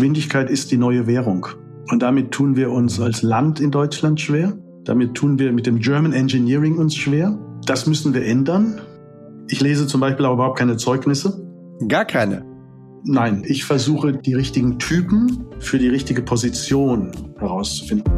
Geschwindigkeit ist die neue Währung. Und damit tun wir uns als Land in Deutschland schwer. Damit tun wir mit dem German Engineering uns schwer. Das müssen wir ändern. Ich lese zum Beispiel auch überhaupt keine Zeugnisse. Gar keine? Nein, ich versuche, die richtigen Typen für die richtige Position herauszufinden.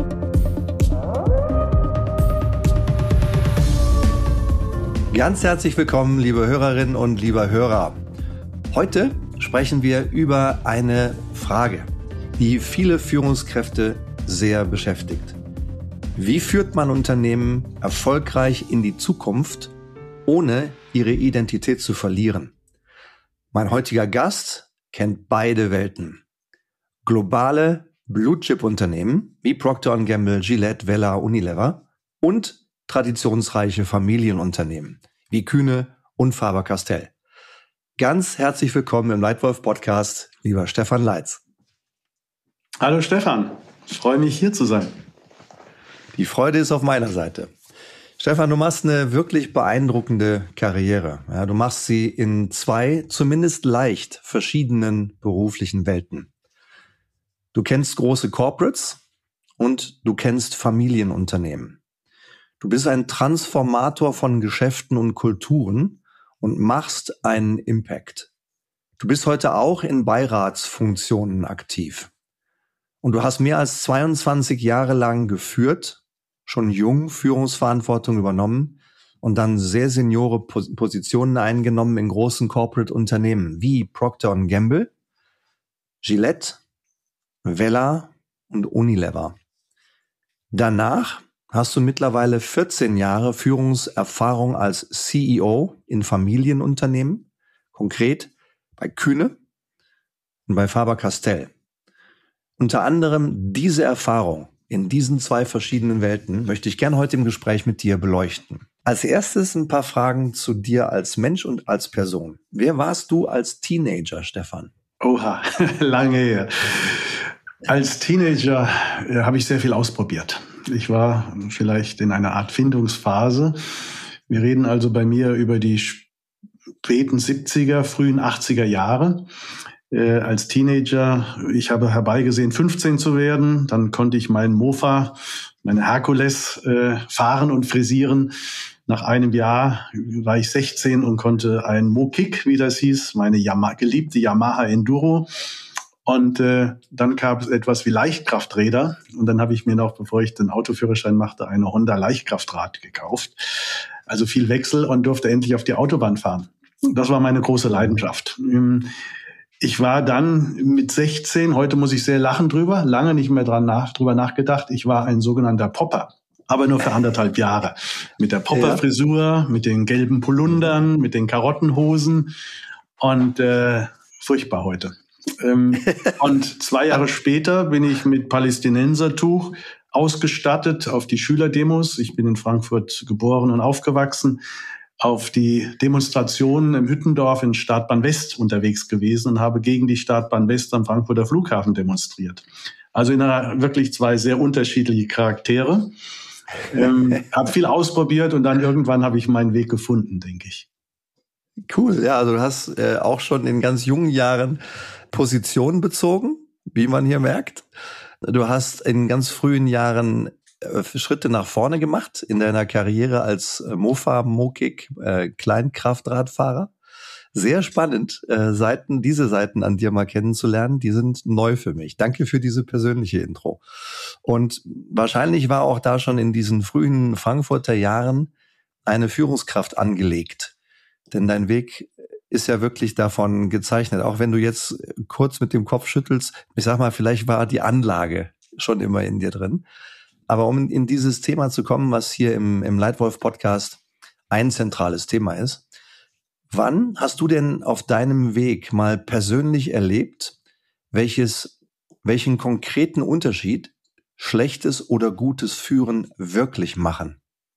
Ganz herzlich willkommen, liebe Hörerinnen und lieber Hörer. Heute sprechen wir über eine Frage, die viele Führungskräfte sehr beschäftigt. Wie führt man Unternehmen erfolgreich in die Zukunft, ohne ihre Identität zu verlieren? Mein heutiger Gast kennt beide Welten. Globale Blue-Chip-Unternehmen wie Procter & Gamble, Gillette, Wella, Unilever und traditionsreiche Familienunternehmen wie Kühne und Faber-Castell. Ganz herzlich willkommen im Leitwolf-Podcast, lieber Stefan Leitz. Hallo Stefan, ich freue mich hier zu sein. Die Freude ist auf meiner Seite. Stefan, du machst eine wirklich beeindruckende Karriere. Ja, du machst sie in zwei, zumindest leicht verschiedenen beruflichen Welten. Du kennst große Corporates und du kennst Familienunternehmen. Du bist ein Transformator von Geschäften und Kulturen und machst einen Impact. Du bist heute auch in Beiratsfunktionen aktiv. Und du hast mehr als 22 Jahre lang geführt, schon jung Führungsverantwortung übernommen und dann sehr seniore Positionen eingenommen in großen Corporate-Unternehmen wie Procter & Gamble, Gillette, Wella und Unilever. Danach hast du mittlerweile 14 Jahre Führungserfahrung als CEO in Familienunternehmen, konkret bei Kühne und bei Faber-Castell. Unter anderem diese Erfahrung in diesen zwei verschiedenen Welten möchte ich gerne heute im Gespräch mit dir beleuchten. Als erstes ein paar Fragen zu dir als Mensch und als Person. Wer warst du als Teenager, Stefan? Oha, lange her. Als Teenager habe ich sehr viel ausprobiert. Ich war vielleicht in einer Art Findungsphase. Wir reden also bei mir über die späten 70er, frühen 80er Jahre. Als Teenager, ich habe herbeigesehen, 15 zu werden. Dann konnte ich meinen Mofa, meine Herkules fahren und frisieren. Nach einem Jahr war ich 16 und konnte einen Mokick, wie das hieß, meine geliebte Yamaha Enduro. Und dann gab es etwas wie Leichtkrafträder. Und dann habe ich mir noch, bevor ich den Autoführerschein machte, eine Honda Leichtkraftrad gekauft. Also viel Wechsel und durfte endlich auf die Autobahn fahren. Das war meine große Leidenschaft. Ich war dann mit 16, heute muss ich sehr lachen drüber, lange nicht mehr drüber nachgedacht. Ich war ein sogenannter Popper, aber nur für 1,5 Jahre. Mit der Popper-Frisur, mit den gelben Polundern, mit den Karottenhosen und furchtbar heute. Und 2 Jahre später bin ich mit Palästinensertuch ausgestattet auf die Schülerdemos. Ich bin in Frankfurt geboren und aufgewachsen, auf die Demonstrationen im Hüttendorf in Startbahn West unterwegs gewesen und habe gegen die Startbahn West am Frankfurter Flughafen demonstriert. Also in einer wirklich 2 sehr unterschiedliche Charaktere. Habe viel ausprobiert und dann irgendwann habe ich meinen Weg gefunden, denke ich. Cool, ja, also du hast auch schon in ganz jungen Jahren Position bezogen, wie man hier merkt. Du hast in ganz frühen Jahren Schritte nach vorne gemacht in deiner Karriere als Mofa, Mokik, Kleinkraftradfahrer. Sehr spannend, diese Seiten an dir mal kennenzulernen, die sind neu für mich. Danke für diese persönliche Intro. Und wahrscheinlich war auch da schon in diesen frühen Frankfurter Jahren eine Führungskraft angelegt. Denn dein Weg ist ja wirklich davon gezeichnet. Auch wenn du jetzt kurz mit dem Kopf schüttelst, ich sag mal, vielleicht war die Anlage schon immer in dir drin. Aber um in dieses Thema zu kommen, was hier im Leitwolf-Podcast ein zentrales Thema ist, wann hast du denn auf deinem Weg mal persönlich erlebt, welchen konkreten Unterschied schlechtes oder gutes Führen wirklich machen?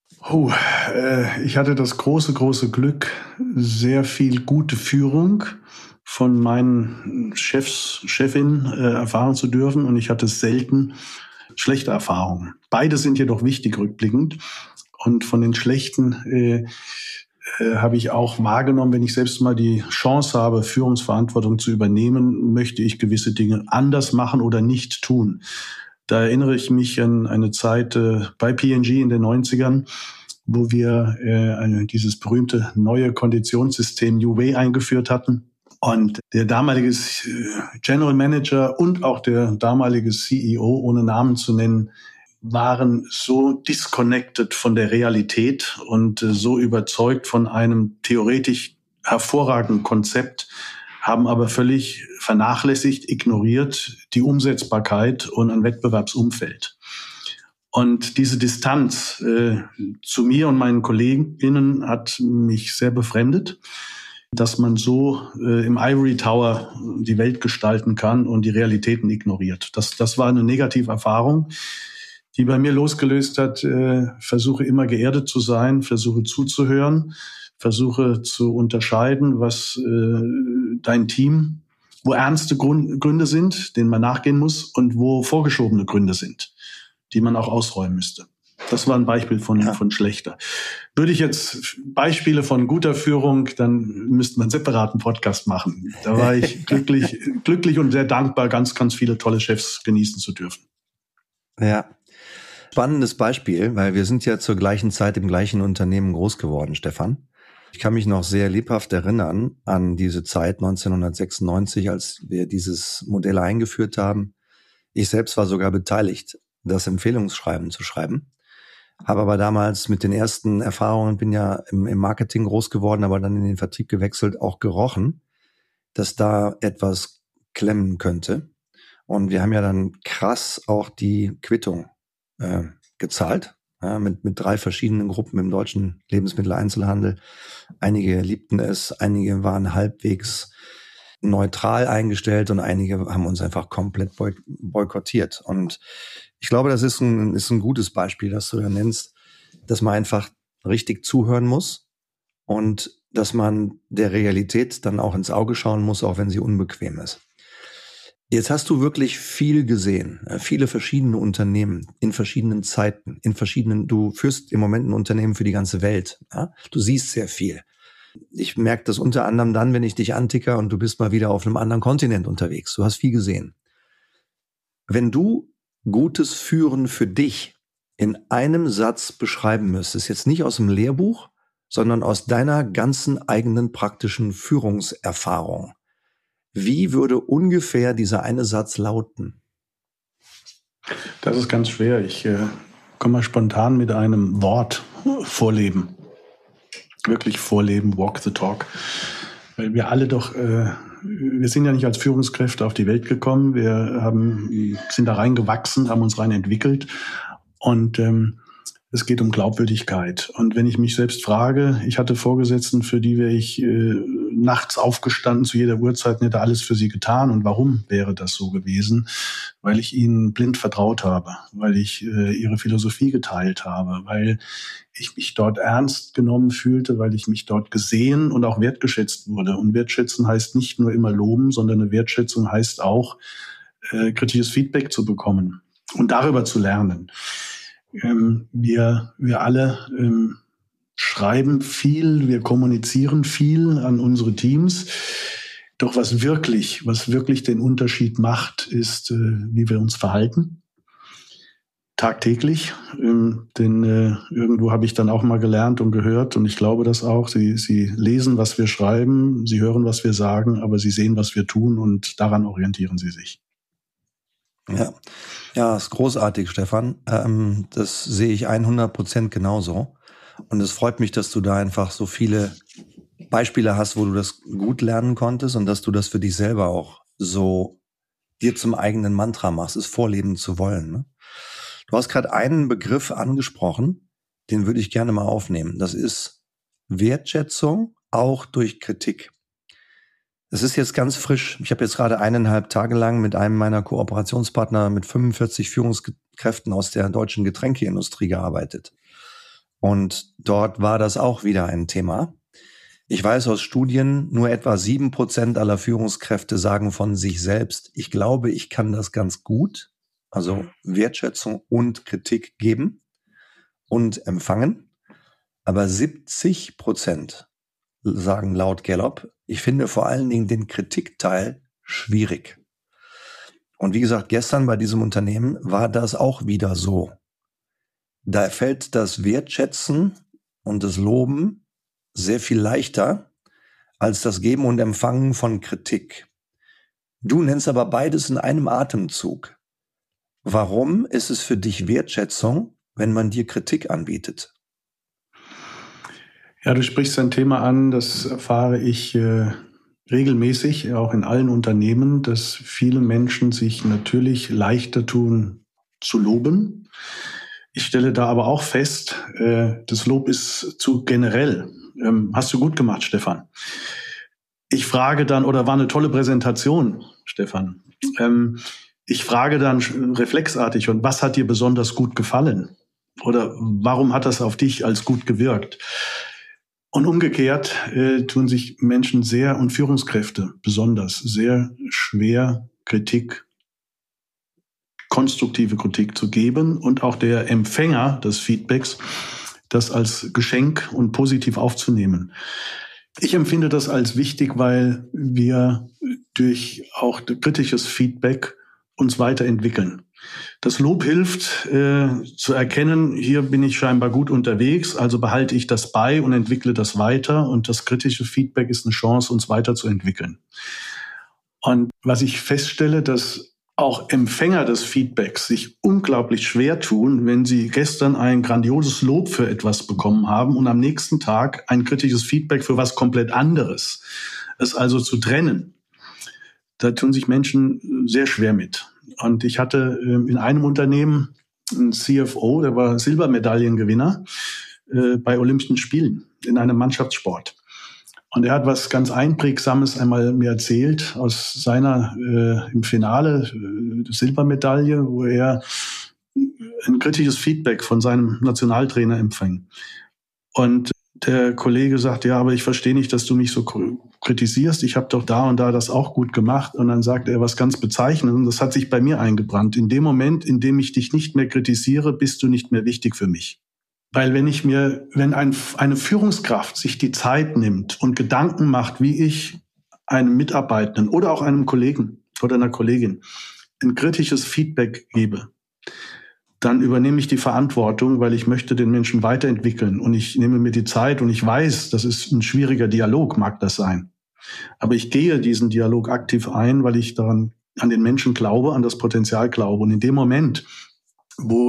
Ich hatte das große Glück, sehr viel gute Führung von meinen Chefin erfahren zu dürfen und ich hatte selten schlechte Erfahrungen. Beide sind jedoch wichtig rückblickend und von den schlechten habe ich auch wahrgenommen, wenn ich selbst mal die Chance habe, Führungsverantwortung zu übernehmen, möchte ich gewisse Dinge anders machen oder nicht tun. Da erinnere ich mich an eine Zeit bei P&G in den 90ern, wo wir dieses berühmte neue Konditionssystem New Way eingeführt hatten. Und der damalige General Manager und auch der damalige CEO, ohne Namen zu nennen, waren so disconnected von der Realität und so überzeugt von einem theoretisch hervorragenden Konzept, haben aber völlig vernachlässigt, ignoriert die Umsetzbarkeit und ein Wettbewerbsumfeld. Und diese Distanz zu mir und meinen KollegInnen hat mich sehr befremdet, dass man so im Ivory Tower die Welt gestalten kann und die Realitäten ignoriert. Das war eine negative Erfahrung, die bei mir losgelöst hat. Versuche immer geerdet zu sein, versuche zuzuhören, versuche zu unterscheiden, was dein Team, wo ernste Gründe sind, denen man nachgehen muss, und wo vorgeschobene Gründe sind, die man auch ausräumen müsste. Das war ein Beispiel von schlechter. Würde ich jetzt Beispiele von guter Führung, dann müsste man einen separaten Podcast machen. Da war ich glücklich und sehr dankbar, ganz, ganz viele tolle Chefs genießen zu dürfen. Ja, spannendes Beispiel, weil wir sind ja zur gleichen Zeit im gleichen Unternehmen groß geworden, Stefan. Ich kann mich noch sehr lebhaft erinnern an diese Zeit 1996, als wir dieses Modell eingeführt haben. Ich selbst war sogar beteiligt, das Empfehlungsschreiben zu schreiben. Habe aber damals mit den ersten Erfahrungen, bin ja im Marketing groß geworden, aber dann in den Vertrieb gewechselt, auch gerochen, dass da etwas klemmen könnte. Und wir haben ja dann krass auch die Quittung gezahlt, ja, mit 3 verschiedenen Gruppen im deutschen Lebensmitteleinzelhandel. Einige liebten es, einige waren halbwegs neutral eingestellt und einige haben uns einfach komplett boykottiert. Und ich glaube, das ist ein gutes Beispiel, das du da nennst, dass man einfach richtig zuhören muss und dass man der Realität dann auch ins Auge schauen muss, auch wenn sie unbequem ist. Jetzt hast du wirklich viel gesehen, viele verschiedene Unternehmen in verschiedenen Zeiten, du führst im Moment ein Unternehmen für die ganze Welt. Ja? Du siehst sehr viel. Ich merke das unter anderem dann, wenn ich dich anticke und du bist mal wieder auf einem anderen Kontinent unterwegs. Du hast viel gesehen. Wenn du gutes Führen für dich in einem Satz beschreiben müsstest, jetzt nicht aus dem Lehrbuch, sondern aus deiner ganzen eigenen praktischen Führungserfahrung, wie würde ungefähr dieser eine Satz lauten? Das ist ganz schwer. Ich komme mal spontan mit einem Wort: Vorleben. Wirklich vorleben, walk the talk. Weil wir alle doch, wir sind ja nicht als Führungskräfte auf die Welt gekommen. Wir sind da reingewachsen, haben uns rein entwickelt. Und es geht um Glaubwürdigkeit. Und wenn ich mich selbst frage, ich hatte Vorgesetzten, für die wäre ich nachts aufgestanden zu jeder Uhrzeit und hätte alles für sie getan. Und warum wäre das so gewesen? Weil ich ihnen blind vertraut habe, weil ich ihre Philosophie geteilt habe, weil ich mich dort ernst genommen fühlte, weil ich mich dort gesehen und auch wertgeschätzt wurde. Und wertschätzen heißt nicht nur immer loben, sondern eine Wertschätzung heißt auch, kritisches Feedback zu bekommen und darüber zu lernen. Wir alle schreiben viel, wir kommunizieren viel an unsere Teams. Doch was wirklich den Unterschied macht, ist, wie wir uns verhalten. Tagtäglich. Denn irgendwo habe ich dann auch mal gelernt und gehört, und ich glaube das auch, sie lesen, was wir schreiben, sie hören, was wir sagen, aber sie sehen, was wir tun, und daran orientieren sie sich. Ja, ist großartig, Stefan. Das sehe ich 100% genauso. Und es freut mich, dass du da einfach so viele Beispiele hast, wo du das gut lernen konntest und dass du das für dich selber auch so dir zum eigenen Mantra machst, es vorleben zu wollen. Ne? Du hast gerade einen Begriff angesprochen, den würde ich gerne mal aufnehmen. Das ist Wertschätzung, auch durch Kritik. Es ist jetzt ganz frisch. Ich habe jetzt gerade 1,5 Tage lang mit einem meiner Kooperationspartner mit 45 Führungskräften aus der deutschen Getränkeindustrie gearbeitet. Und dort war das auch wieder ein Thema. Ich weiß aus Studien, nur etwa 7% aller Führungskräfte sagen von sich selbst, ich glaube, ich kann das ganz gut. Also Wertschätzung und Kritik geben und empfangen. Aber 70% sagen laut Gallup. Ich finde vor allen Dingen den Kritikteil schwierig. Und wie gesagt, gestern bei diesem Unternehmen war das auch wieder so. Da fällt das Wertschätzen und das Loben sehr viel leichter als das Geben und Empfangen von Kritik. Du nennst aber beides in einem Atemzug. Warum ist es für dich Wertschätzung, wenn man dir Kritik anbietet? Ja, du sprichst ein Thema an, das erfahre ich regelmäßig, auch in allen Unternehmen, dass viele Menschen sich natürlich leichter tun zu loben. Ich stelle da aber auch fest, das Lob ist zu generell. Hast du gut gemacht, Stefan. Ich frage dann, oder war eine tolle Präsentation, Stefan. Ich frage dann reflexartig, und was hat dir besonders gut gefallen? Oder warum hat das auf dich als gut gewirkt? Und umgekehrt tun sich Menschen sehr und Führungskräfte besonders sehr schwer, konstruktive Kritik zu geben und auch der Empfänger des Feedbacks das als Geschenk und positiv aufzunehmen. Ich empfinde das als wichtig, weil wir durch auch kritisches Feedback uns weiterentwickeln. Das Lob hilft zu erkennen, hier bin ich scheinbar gut unterwegs, also behalte ich das bei und entwickle das weiter. Und das kritische Feedback ist eine Chance, uns weiterzuentwickeln. Und was ich feststelle, dass auch Empfänger des Feedbacks sich unglaublich schwer tun, wenn sie gestern ein grandioses Lob für etwas bekommen haben und am nächsten Tag ein kritisches Feedback für was komplett anderes. Es also zu trennen, da tun sich Menschen sehr schwer mit. Und ich hatte in einem Unternehmen einen CFO, der war Silbermedaillengewinner bei Olympischen Spielen in einem Mannschaftssport. Und er hat was ganz Einprägsames einmal mir erzählt aus seiner im Finale Silbermedaille, wo er ein kritisches Feedback von seinem Nationaltrainer empfing. Und der Kollege sagt, ja, aber ich verstehe nicht, dass du mich so kritisierst. Ich habe doch da und da das auch gut gemacht. Und dann sagt er was ganz Bezeichnendes. Und das hat sich bei mir eingebrannt. In dem Moment, in dem ich dich nicht mehr kritisiere, bist du nicht mehr wichtig für mich. Weil wenn eine Führungskraft sich die Zeit nimmt und Gedanken macht, wie ich einem Mitarbeitenden oder auch einem Kollegen oder einer Kollegin ein kritisches Feedback gebe, dann übernehme ich die Verantwortung, weil ich möchte den Menschen weiterentwickeln und ich nehme mir die Zeit und ich weiß, das ist ein schwieriger Dialog, mag das sein. Aber ich gehe diesen Dialog aktiv ein, weil ich daran an den Menschen glaube, an das Potenzial glaube. Und in dem Moment, wo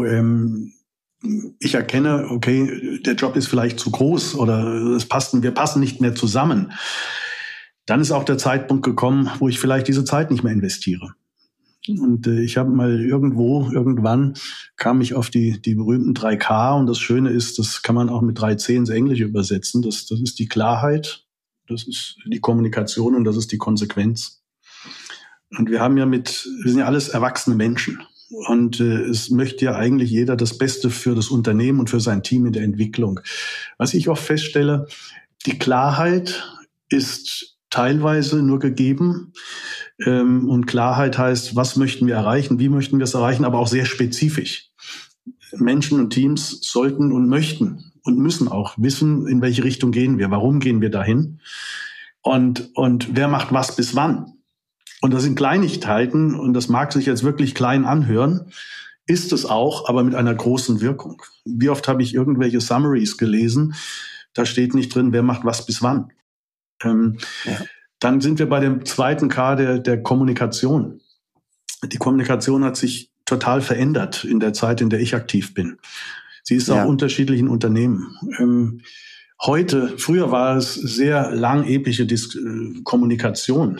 ich erkenne, okay, der Job ist vielleicht zu groß oder wir passen nicht mehr zusammen, dann ist auch der Zeitpunkt gekommen, wo ich vielleicht diese Zeit nicht mehr investiere. Und ich habe mal irgendwann kam ich auf die berühmten 3K, und das Schöne ist, das kann man auch mit 3C ins Englische übersetzen. Das ist die Klarheit, das ist die Kommunikation und das ist die Konsequenz. Und wir sind ja alles erwachsene Menschen. Und es möchte ja eigentlich jeder das Beste für das Unternehmen und für sein Team in der Entwicklung. Was ich oft feststelle, die Klarheit ist teilweise nur gegeben. Und Klarheit heißt, was möchten wir erreichen, wie möchten wir es erreichen, aber auch sehr spezifisch. Menschen und Teams sollten und möchten und müssen auch wissen, in welche Richtung gehen wir, warum gehen wir dahin und wer macht was bis wann. Und das sind Kleinigkeiten und das mag sich jetzt wirklich klein anhören, ist es auch, aber mit einer großen Wirkung. Wie oft habe ich irgendwelche Summaries gelesen, da steht nicht drin, wer macht was bis wann. Dann sind wir bei dem zweiten K der Kommunikation. Die Kommunikation hat sich total verändert in der Zeit, in der ich aktiv bin. Sie ist auch unterschiedlichen Unternehmen. Früher war es sehr langepische Kommunikation.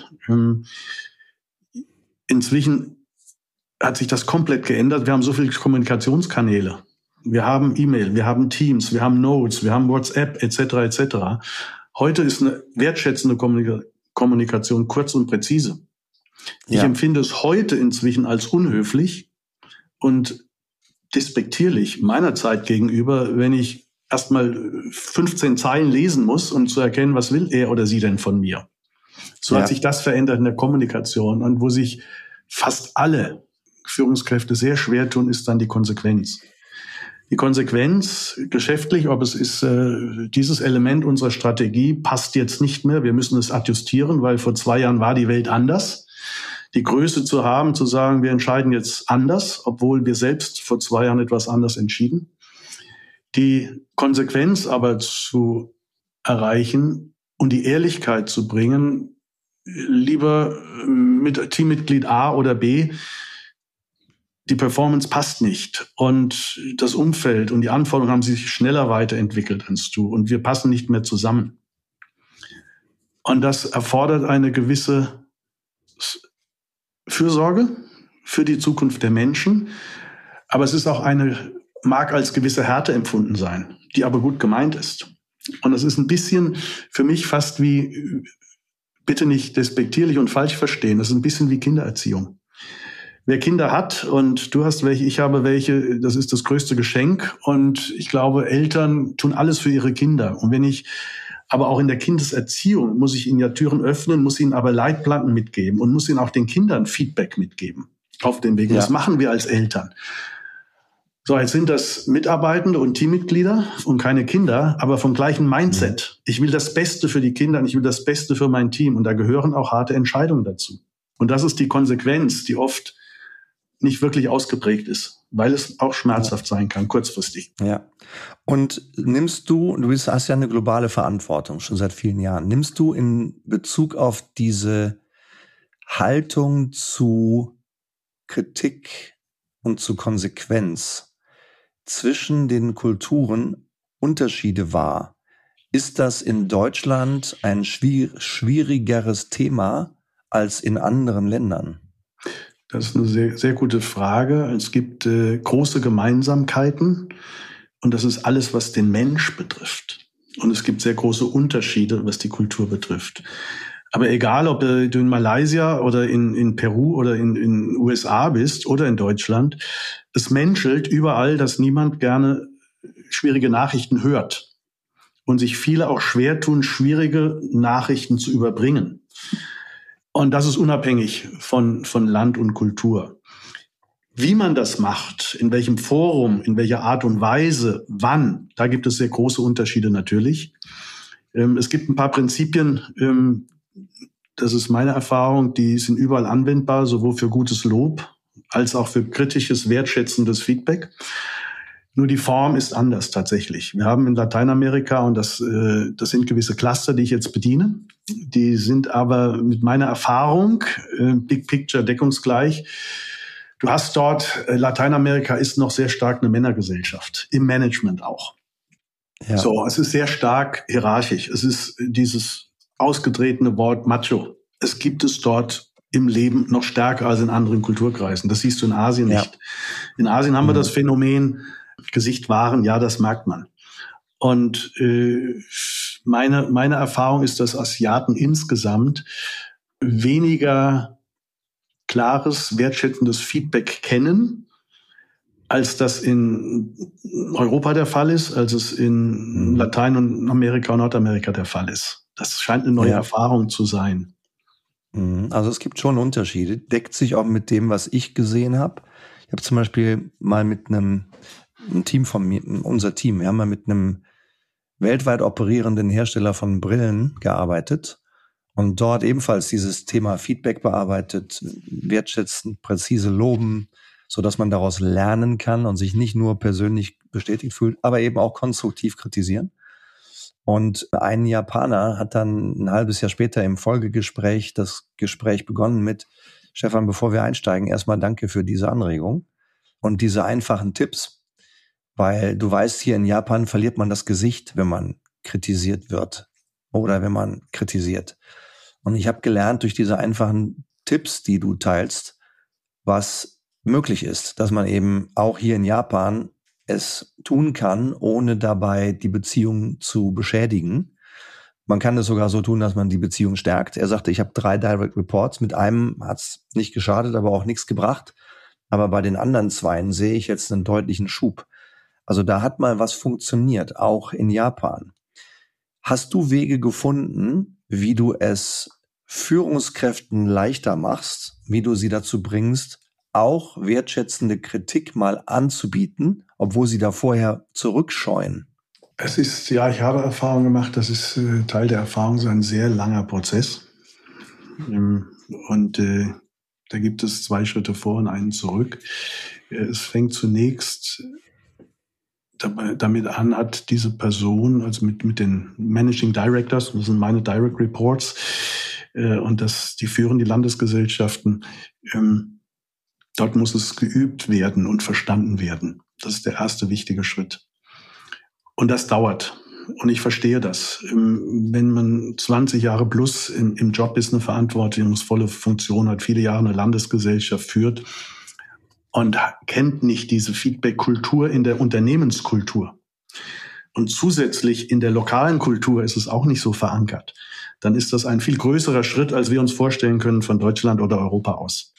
Inzwischen hat sich das komplett geändert. Wir haben so viele Kommunikationskanäle. Wir haben E-Mail, wir haben Teams, wir haben Notes, wir haben WhatsApp etc. etc. Heute ist eine wertschätzende Kommunikation kurz und präzise. Ich empfinde es heute inzwischen als unhöflich und despektierlich meiner Zeit gegenüber, wenn ich erstmal 15 Zeilen lesen muss, um zu erkennen, was will er oder sie denn von mir. So hat sich das verändert in der Kommunikation. Und wo sich fast alle Führungskräfte sehr schwer tun, ist dann die Konsequenz. Die Konsequenz geschäftlich, ob es ist, dieses Element unserer Strategie passt jetzt nicht mehr. Wir müssen es adjustieren, weil vor 2 Jahren war die Welt anders. Die Größe zu haben, zu sagen, wir entscheiden jetzt anders, obwohl wir selbst vor 2 Jahren etwas anders entschieden. Die Konsequenz aber zu erreichen und die Ehrlichkeit zu bringen, lieber mit Teammitglied A oder B, die Performance passt nicht und das Umfeld und die Anforderungen haben sich schneller weiterentwickelt als du und wir passen nicht mehr zusammen. Und das erfordert eine gewisse Fürsorge für die Zukunft der Menschen, aber es ist auch mag als gewisse Härte empfunden sein, die aber gut gemeint ist. Und es ist ein bisschen für mich fast wie, bitte nicht despektierlich und falsch verstehen, es ist ein bisschen wie Kindererziehung. Wer Kinder hat, und du hast welche, ich habe welche, das ist das größte Geschenk. Und ich glaube, Eltern tun alles für ihre Kinder. Und aber auch in der Kindeserziehung muss ich ihnen ja Türen öffnen, muss ihnen aber Leitplanken mitgeben und muss ihnen auch den Kindern Feedback mitgeben auf den Weg. Ja. Das machen wir als Eltern. So, jetzt sind das Mitarbeitende und Teammitglieder und keine Kinder, aber vom gleichen Mindset. Ich will das Beste für die Kinder und ich will das Beste für mein Team. Und da gehören auch harte Entscheidungen dazu. Und das ist die Konsequenz, die oft nicht wirklich ausgeprägt ist, weil es auch schmerzhaft sein kann, kurzfristig. Ja. Und du hast ja eine globale Verantwortung schon seit vielen Jahren. Nimmst du in Bezug auf diese Haltung zu Kritik und zu Konsequenz zwischen den Kulturen Unterschiede wahr? Ist das in Deutschland ein schwierigeres Thema als in anderen Ländern? Das ist eine sehr, sehr gute Frage. Es gibt große Gemeinsamkeiten und das ist alles, was den Mensch betrifft. Und es gibt sehr große Unterschiede, was die Kultur betrifft. Aber egal, ob du in Malaysia oder in Peru oder in USA bist oder in Deutschland, es menschelt überall, dass niemand gerne schwierige Nachrichten hört und sich viele auch schwer tun, schwierige Nachrichten zu überbringen. Und das ist unabhängig von Land und Kultur. Wie man das macht, in welchem Forum, in welcher Art und Weise, wann, da gibt es sehr große Unterschiede natürlich. Es gibt ein paar Prinzipien, das ist meine Erfahrung, die sind überall anwendbar, sowohl für gutes Lob als auch für kritisches, wertschätzendes Feedback. Nur die Form ist anders tatsächlich. Wir haben in Lateinamerika, und das sind gewisse Cluster, die ich jetzt bediene, die sind aber mit meiner Erfahrung, Big Picture deckungsgleich. Du hast dort, Lateinamerika ist noch sehr stark eine Männergesellschaft, im Management auch. Ja. So, es ist sehr stark hierarchisch. Es ist dieses ausgetretene Wort Macho. Es gibt es dort im Leben noch stärker als in anderen Kulturkreisen. Das siehst du in Asien nicht. In Asien haben wir das Phänomen, Gesicht wahren, ja, das merkt man. Und meine Erfahrung ist, dass Asiaten insgesamt weniger klares, wertschätzendes Feedback kennen, als das in Europa der Fall ist, als es in Lateinamerika und Nordamerika der Fall ist. Das scheint eine neue Erfahrung zu sein. Also es gibt schon Unterschiede, deckt sich auch mit dem, was ich gesehen habe. Ich habe zum Beispiel mal mit ein Team von mir, unser Team, wir haben mal mit einem weltweit operierenden Hersteller von Brillen gearbeitet und dort ebenfalls dieses Thema Feedback bearbeitet, wertschätzend, präzise loben, so dass man daraus lernen kann und sich nicht nur persönlich bestätigt fühlt, aber eben auch konstruktiv kritisieren. Und ein Japaner hat dann ein halbes Jahr später im Folgegespräch das Gespräch begonnen mit: Stefan, bevor wir einsteigen, erstmal danke für diese Anregung und diese einfachen Tipps. Weil du weißt, hier in Japan verliert man das Gesicht, wenn man kritisiert wird oder wenn man kritisiert. Und ich habe gelernt durch diese einfachen Tipps, die du teilst, was möglich ist, dass man eben auch hier in Japan es tun kann, ohne dabei die Beziehung zu beschädigen. Man kann es sogar so tun, dass man die Beziehung stärkt. Er sagte, ich habe 3 Direct Reports, mit einem hat es nicht geschadet, aber auch nichts gebracht. Aber bei den anderen 2 sehe ich jetzt einen deutlichen Schub. Also da hat mal was funktioniert, auch in Japan. Hast du Wege gefunden, wie du es Führungskräften leichter machst, wie du sie dazu bringst, auch wertschätzende Kritik mal anzubieten, obwohl sie da vorher zurückscheuen? Es ist, ja, ich habe Erfahrung gemacht, das ist Teil der Erfahrung, so ein sehr langer Prozess. Und da gibt es 2 Schritte vor und einen zurück. Es fängt zunächst damit an, hat diese Person, also mit den Managing Directors, das sind meine Direct Reports, und die führen die Landesgesellschaften, dort muss es geübt werden und verstanden werden. Das ist der erste wichtige Schritt. Und das dauert. Und ich verstehe das. Wenn man 20 Jahre plus im Job ist, eine verantwortungsvolle Funktion hat, viele Jahre eine Landesgesellschaft führt und kennt nicht diese Feedback-Kultur in der Unternehmenskultur. Und zusätzlich in der lokalen Kultur ist es auch nicht so verankert. Dann ist das ein viel größerer Schritt, als wir uns vorstellen können von Deutschland oder Europa aus.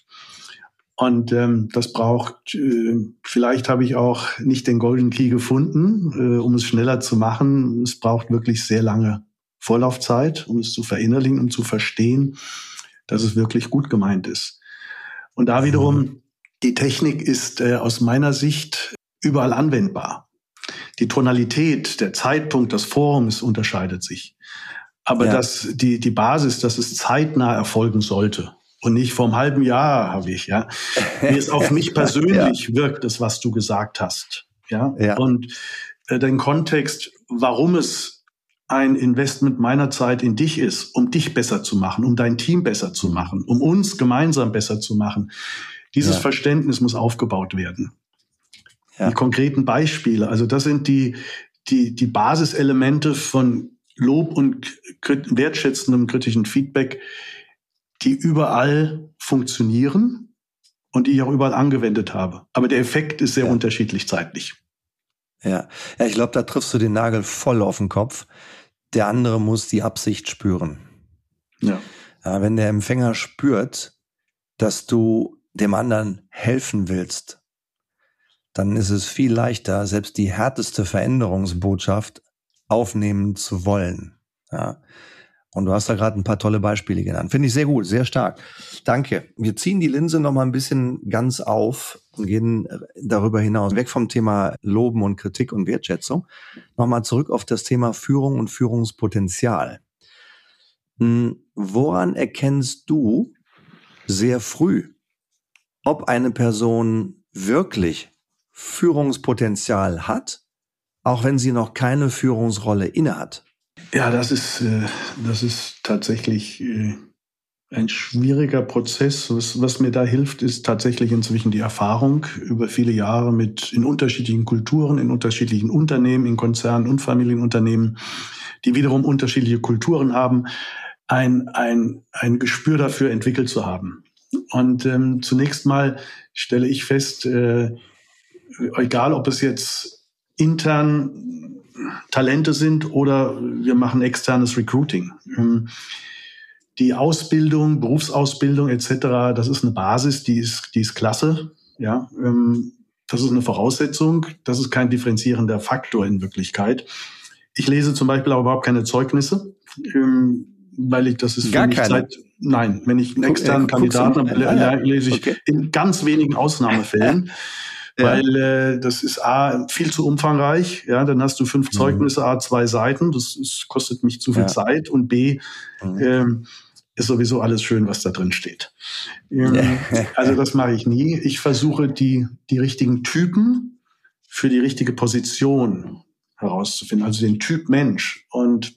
Und das braucht, vielleicht habe ich auch nicht den Golden Key gefunden, um es schneller zu machen. Es braucht wirklich sehr lange Vorlaufzeit, um es zu verinnerlichen, um zu verstehen, dass es wirklich gut gemeint ist. Und da wiederum, die Technik ist aus meiner Sicht überall anwendbar. Die Tonalität, der Zeitpunkt, das Forum, es unterscheidet sich. Aber die Basis, dass es zeitnah erfolgen sollte. Und nicht vor einem halben Jahr habe ich, ja. Wie es auf mich persönlich wirkt, das, was du gesagt hast. Ja. Und den Kontext, warum es ein Investment meiner Zeit in dich ist, um dich besser zu machen, um dein Team besser zu machen, um uns gemeinsam besser zu machen. Dieses Verständnis muss aufgebaut werden. Die konkreten Beispiele, also das sind die Basiselemente von Lob und wertschätzendem kritischen Feedback, die überall funktionieren und die ich auch überall angewendet habe. Aber der Effekt ist sehr unterschiedlich zeitlich. Ja, ich glaube, da triffst du den Nagel voll auf den Kopf. Der andere muss die Absicht spüren. Ja, wenn der Empfänger spürt, dass du dem anderen helfen willst, dann ist es viel leichter, selbst die härteste Veränderungsbotschaft aufnehmen zu wollen. Ja. Und du hast da gerade ein paar tolle Beispiele genannt. Finde ich sehr gut, sehr stark. Danke. Wir ziehen die Linse noch mal ein bisschen ganz auf und gehen darüber hinaus, weg vom Thema Loben und Kritik und Wertschätzung, nochmal zurück auf das Thema Führung und Führungspotenzial. Woran erkennst du sehr früh, ob eine Person wirklich Führungspotenzial hat, auch wenn sie noch keine Führungsrolle innehat? Ja, das ist tatsächlich ein schwieriger Prozess. Was mir da hilft, ist tatsächlich inzwischen die Erfahrung über viele Jahre in unterschiedlichen Kulturen, in unterschiedlichen Unternehmen, in Konzernen und Familienunternehmen, die wiederum unterschiedliche Kulturen haben, ein Gespür dafür entwickelt zu haben. Und zunächst mal stelle ich fest, egal ob es jetzt intern Talente sind oder wir machen externes Recruiting. Die Ausbildung, Berufsausbildung etc., das ist eine Basis, die ist klasse. Ja, das ist eine Voraussetzung. Das ist kein differenzierender Faktor in Wirklichkeit. Ich lese zum Beispiel auch überhaupt keine Zeugnisse, weil das ist für mich Zeit. Nein, wenn ich einen externen Kandidaten habe, lese ich in ganz wenigen Ausnahmefällen. Weil das ist A, viel zu umfangreich. Ja, dann hast du 5 Zeugnisse, A, 2 Seiten. Das kostet mich zu viel Zeit. Und B, ist sowieso alles schön, was da drin steht. Also das mache ich nie. Ich versuche, die richtigen Typen für die richtige Position herauszufinden. Also den Typ Mensch. Und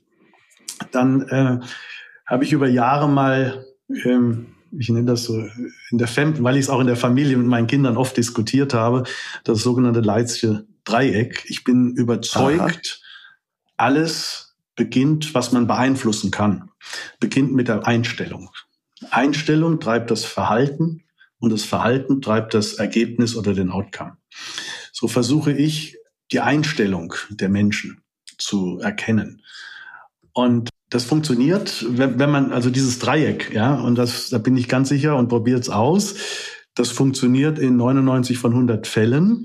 dann habe ich über Jahre mal... ich nenne das so weil ich es auch in der Familie mit meinen Kindern oft diskutiert habe, das sogenannte Leitzsche Dreieck. Ich bin überzeugt, alles beginnt, was man beeinflussen kann, beginnt mit der Einstellung. Einstellung treibt das Verhalten und das Verhalten treibt das Ergebnis oder den Outcome. So versuche ich, die Einstellung der Menschen zu erkennen. Und das funktioniert, wenn man, also dieses Dreieck, ja, und da bin ich ganz sicher und probiere es aus. Das funktioniert in 99 von 100 Fällen,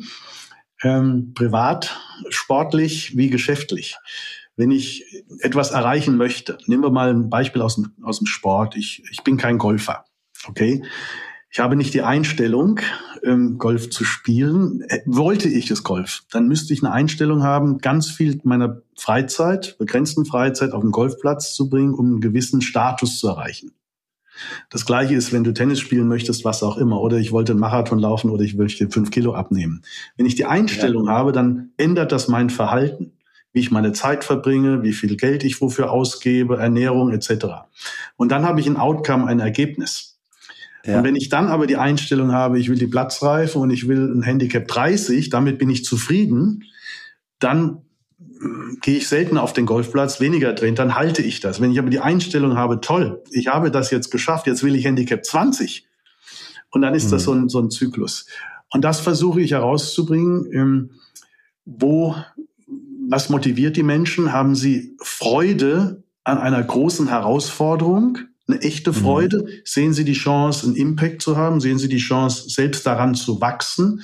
privat, sportlich wie geschäftlich. Wenn ich etwas erreichen möchte, nehmen wir mal ein Beispiel aus dem Sport. Ich bin kein Golfer, okay? Ich habe nicht die Einstellung, Golf zu spielen. Wollte ich es Golf, dann müsste ich eine Einstellung haben, ganz viel meiner Freizeit, begrenzten Freizeit auf den Golfplatz zu bringen, um einen gewissen Status zu erreichen. Das Gleiche ist, wenn du Tennis spielen möchtest, was auch immer, oder ich wollte einen Marathon laufen oder ich möchte 5 Kilo abnehmen. Wenn ich die Einstellung habe, dann ändert das mein Verhalten, wie ich meine Zeit verbringe, wie viel Geld ich wofür ausgebe, Ernährung etc. Und dann habe ich ein Outcome, ein Ergebnis. Ja. Und wenn ich dann aber die Einstellung habe, ich will die Platzreife und ich will ein Handicap 30, damit bin ich zufrieden, dann gehe ich selten auf den Golfplatz, weniger drehen, dann halte ich das. Wenn ich aber die Einstellung habe, toll, ich habe das jetzt geschafft, jetzt will ich Handicap 20. Und dann ist das so ein Zyklus. Und das versuche ich herauszubringen, was motiviert die Menschen? Haben sie Freude an einer großen Herausforderung, eine echte Freude? Sehen sie die Chance, einen Impact zu haben? Sehen sie die Chance, selbst daran zu wachsen?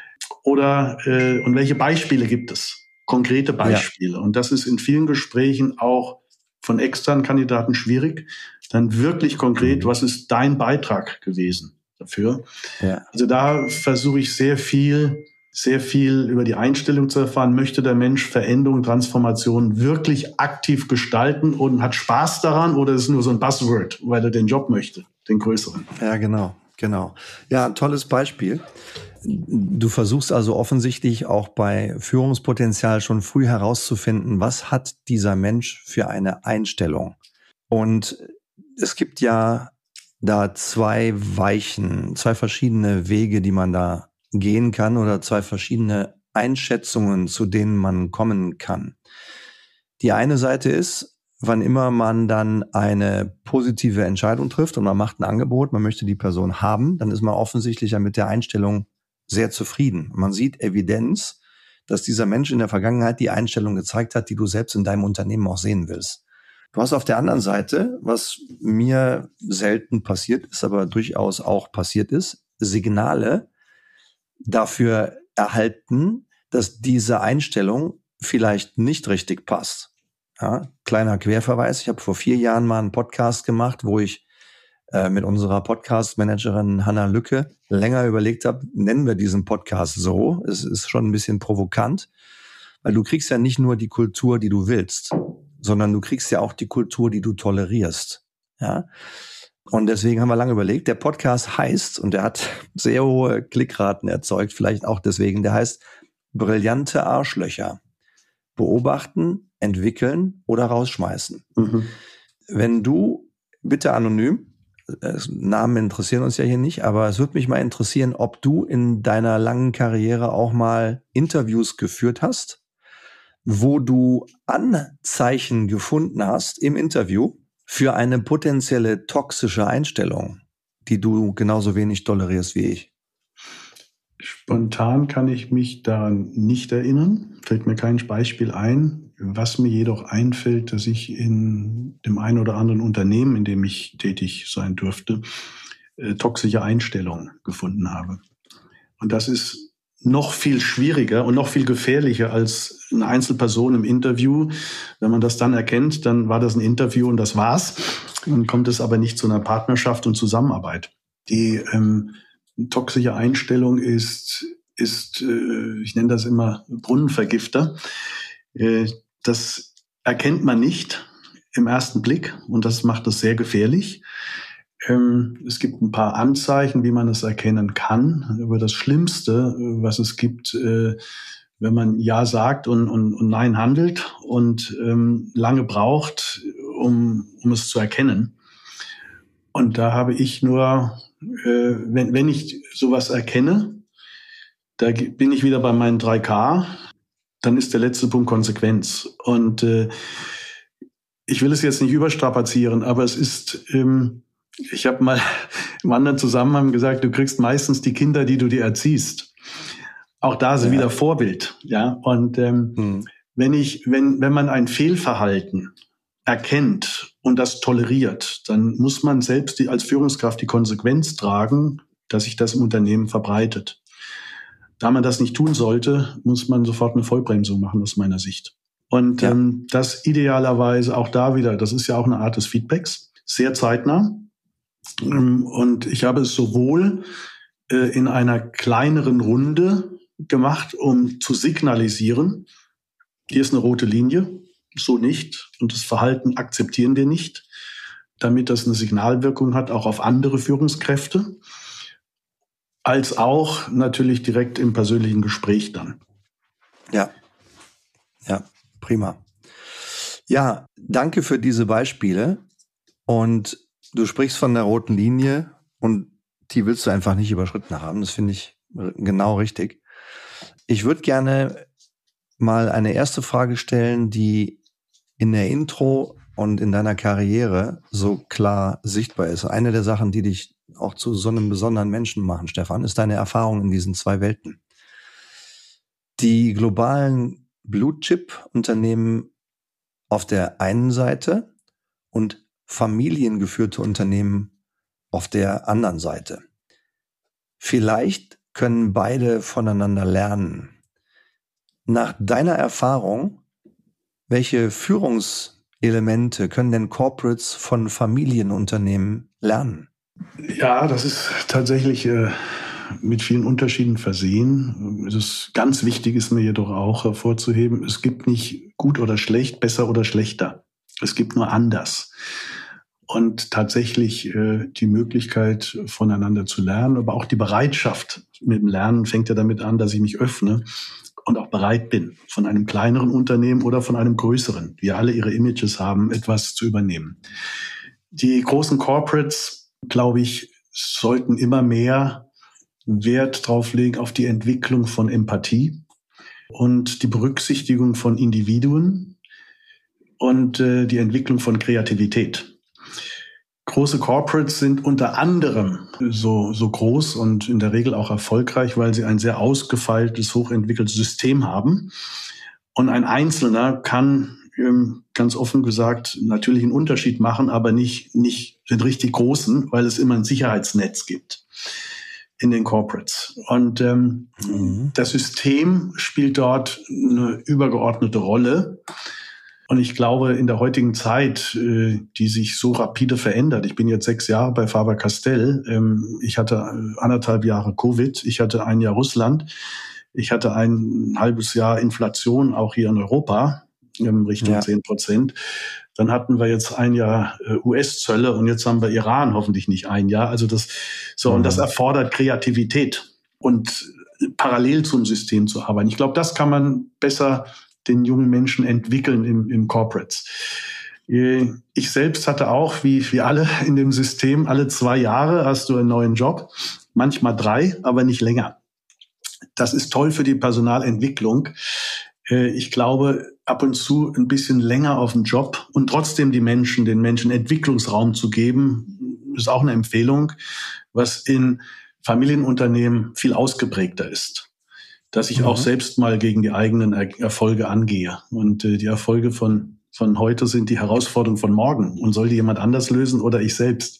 Oder und welche Beispiele gibt es? Konkrete Beispiele. Ja. Und das ist in vielen Gesprächen auch von externen Kandidaten schwierig. Dann wirklich konkret, was ist dein Beitrag gewesen dafür? Ja. Also da versuche ich sehr viel über die Einstellung zu erfahren. Möchte der Mensch Veränderung, Transformation wirklich aktiv gestalten und hat Spaß daran, oder ist es nur so ein Buzzword, weil er den Job möchte, den größeren? Ja, genau. Ja, ein tolles Beispiel. Du versuchst also offensichtlich auch bei Führungspotenzial schon früh herauszufinden, was hat dieser Mensch für eine Einstellung? Und es gibt ja da zwei verschiedene Wege, die man da gehen kann, oder zwei verschiedene Einschätzungen, zu denen man kommen kann. Die eine Seite ist, wann immer man dann eine positive Entscheidung trifft und man macht ein Angebot, man möchte die Person haben, dann ist man offensichtlich ja mit der Einstellung sehr zufrieden. Man sieht Evidenz, dass dieser Mensch in der Vergangenheit die Einstellung gezeigt hat, die du selbst in deinem Unternehmen auch sehen willst. Du hast auf der anderen Seite, was mir selten passiert ist, aber durchaus auch passiert ist, Signale dafür erhalten, dass diese Einstellung vielleicht nicht richtig passt. Ja, kleiner Querverweis. Ich habe vor 4 Jahren mal einen Podcast gemacht, wo ich mit unserer Podcast-Managerin Hanna Lücke länger überlegt habe, nennen wir diesen Podcast so. Es ist schon ein bisschen provokant, weil du kriegst ja nicht nur die Kultur, die du willst, sondern du kriegst ja auch die Kultur, die du tolerierst. Ja. Und deswegen haben wir lange überlegt. Der Podcast heißt, und der hat sehr hohe Klickraten erzeugt, vielleicht auch deswegen, der heißt Brillante Arschlöcher. Beobachten, entwickeln oder rausschmeißen. Wenn du, bitte anonym, Namen interessieren uns ja hier nicht, aber es würde mich mal interessieren, ob du in deiner langen Karriere auch mal Interviews geführt hast, wo du Anzeichen gefunden hast im Interview für eine potenzielle toxische Einstellung, die du genauso wenig tolerierst wie ich. Spontan kann ich mich daran nicht erinnern, fällt mir kein Beispiel ein. Was mir jedoch einfällt, dass ich in dem einen oder anderen Unternehmen, in dem ich tätig sein durfte, toxische Einstellungen gefunden habe. Und das ist noch viel schwieriger und noch viel gefährlicher als eine Einzelperson im Interview. Wenn man das dann erkennt, dann war das ein Interview und das war's. Dann kommt es aber nicht zu einer Partnerschaft und Zusammenarbeit. Die toxische Einstellung ist, ich nenne das immer Brunnenvergifter. Das erkennt man nicht im ersten Blick und das macht es sehr gefährlich. Es gibt ein paar Anzeichen, wie man es erkennen kann. Aber das Schlimmste, was es gibt, wenn man Ja sagt und Nein handelt und lange braucht, um es zu erkennen. Und da habe ich nur, wenn ich sowas erkenne, da bin ich wieder bei meinen 3K, dann ist der letzte Punkt Konsequenz. Und ich will es jetzt nicht überstrapazieren, aber es ist, ich habe mal im anderen Zusammenhang gesagt, du kriegst meistens die Kinder, die du dir erziehst. Auch da sind wieder Vorbild. Ja. Und wenn man ein Fehlverhalten erkennt und das toleriert, dann muss man selbst als Führungskraft die Konsequenz tragen, dass sich das im Unternehmen verbreitet. Da man das nicht tun sollte, muss man sofort eine Vollbremsung machen, aus meiner Sicht. Und das idealerweise auch da wieder, das ist ja auch eine Art des Feedbacks, sehr zeitnah. Und ich habe es sowohl in einer kleineren Runde gemacht, um zu signalisieren, hier ist eine rote Linie, so nicht. Und das Verhalten akzeptieren wir nicht, damit das eine Signalwirkung hat, auch auf andere Führungskräfte, als auch natürlich direkt im persönlichen Gespräch dann. Ja, prima. Ja, danke für diese Beispiele. Und du sprichst von der roten Linie und die willst du einfach nicht überschritten haben. Das finde ich genau richtig. Ich würde gerne mal eine erste Frage stellen, die in der Intro und in deiner Karriere so klar sichtbar ist. Eine der Sachen, die dich auch zu so einem besonderen Menschen machen, Stefan, ist deine Erfahrung in diesen zwei Welten. Die globalen Blue-Chip-Unternehmen auf der einen Seite und familiengeführte Unternehmen auf der anderen Seite. Vielleicht können beide voneinander lernen. Nach deiner Erfahrung, welche Führungselemente können denn Corporates von Familienunternehmen lernen? Ja, das ist tatsächlich mit vielen Unterschieden versehen. Es ist ganz wichtig, ist mir jedoch auch hervorzuheben, es gibt nicht gut oder schlecht, besser oder schlechter. Es gibt nur anders. Und tatsächlich die Möglichkeit, voneinander zu lernen, aber auch die Bereitschaft mit dem Lernen fängt ja damit an, dass ich mich öffne und auch bereit bin, von einem kleineren Unternehmen oder von einem größeren, die alle ihre Images haben, etwas zu übernehmen. Die großen Corporates, glaube ich, sollten immer mehr Wert drauf legen auf die Entwicklung von Empathie und die Berücksichtigung von Individuen und die Entwicklung von Kreativität. Große Corporates sind unter anderem so groß und in der Regel auch erfolgreich, weil sie ein sehr ausgefeiltes, hochentwickeltes System haben. Und ein Einzelner kann, ganz offen gesagt, natürlich einen Unterschied machen, aber nicht den richtig großen, weil es immer ein Sicherheitsnetz gibt in den Corporates. Und das System spielt dort eine übergeordnete Rolle. Und ich glaube, in der heutigen Zeit, die sich so rapide verändert, ich bin jetzt 6 Jahre bei Faber-Castell, ich hatte 1,5 Jahre Covid, ich hatte 1 Jahr Russland, ich hatte ein halbes Jahr Inflation auch hier in Europa, Richtung 10%. Dann hatten wir jetzt 1 Jahr US-Zölle und jetzt haben wir Iran hoffentlich nicht 1 Jahr. Also und das erfordert Kreativität und parallel zum System zu arbeiten. Ich glaube, das kann man besser den jungen Menschen entwickeln im Corporates. Ich selbst hatte auch, wie alle in dem System, alle 2 Jahre hast du einen neuen Job, manchmal 3, aber nicht länger. Das ist toll für die Personalentwicklung. Ich glaube, ab und zu ein bisschen länger auf den Job und trotzdem den Menschen Entwicklungsraum zu geben, ist auch eine Empfehlung, was in Familienunternehmen viel ausgeprägter ist. Dass ich auch selbst mal gegen die eigenen Erfolge angehe. Und die Erfolge von heute sind die Herausforderungen von morgen. Und soll die jemand anders lösen oder ich selbst?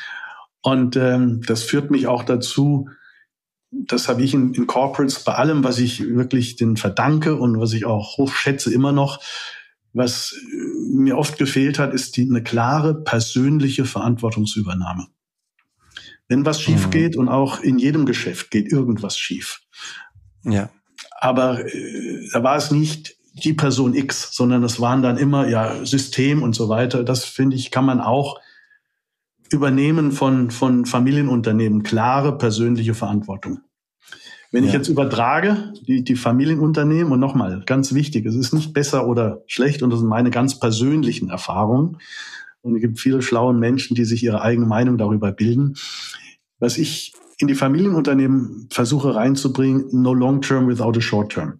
Und das führt mich auch dazu, das habe ich in Corporates bei allem, was ich wirklich den verdanke und was ich auch hochschätze immer noch, was mir oft gefehlt hat, ist eine klare persönliche Verantwortungsübernahme. Wenn was schief geht, und auch in jedem Geschäft geht irgendwas schief. Ja. Aber da war es nicht die Person X, sondern es waren dann immer System und so weiter. Das, finde ich, kann man auch übernehmen von Familienunternehmen. Klare persönliche Verantwortung. Wenn ich jetzt übertrage, die Familienunternehmen, und nochmal, ganz wichtig, es ist nicht besser oder schlecht, und das sind meine ganz persönlichen Erfahrungen. Und es gibt viele schlaue Menschen, die sich ihre eigene Meinung darüber bilden. Was ich in die Familienunternehmen versuche reinzubringen, no long term without a short term.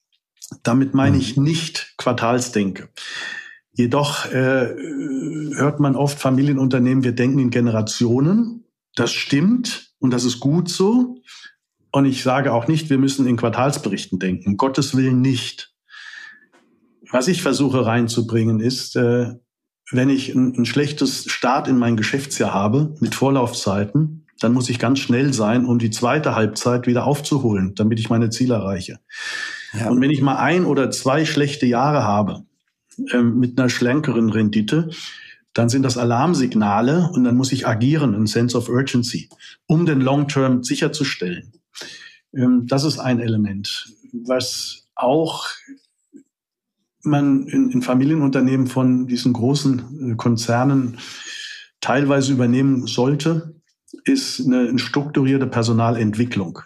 Damit meine ich nicht Quartalsdenke. Jedoch hört man oft Familienunternehmen, wir denken in Generationen. Das stimmt und das ist gut so. Und ich sage auch nicht, wir müssen in Quartalsberichten denken. Um Gottes Willen nicht. Was ich versuche reinzubringen ist, wenn ich ein schlechtes Start in mein Geschäftsjahr habe mit Vorlaufzeiten, dann muss ich ganz schnell sein, um die zweite Halbzeit wieder aufzuholen, damit ich meine Ziele erreiche. Ja. Und wenn ich mal 1 oder 2 schlechte Jahre habe, mit einer schlankeren Rendite, dann sind das Alarmsignale und dann muss ich agieren, ein Sense of Urgency, um den Long-Term sicherzustellen. Das ist ein Element. Was auch man in Familienunternehmen von diesen großen Konzernen teilweise übernehmen sollte, ist eine strukturierte Personalentwicklung.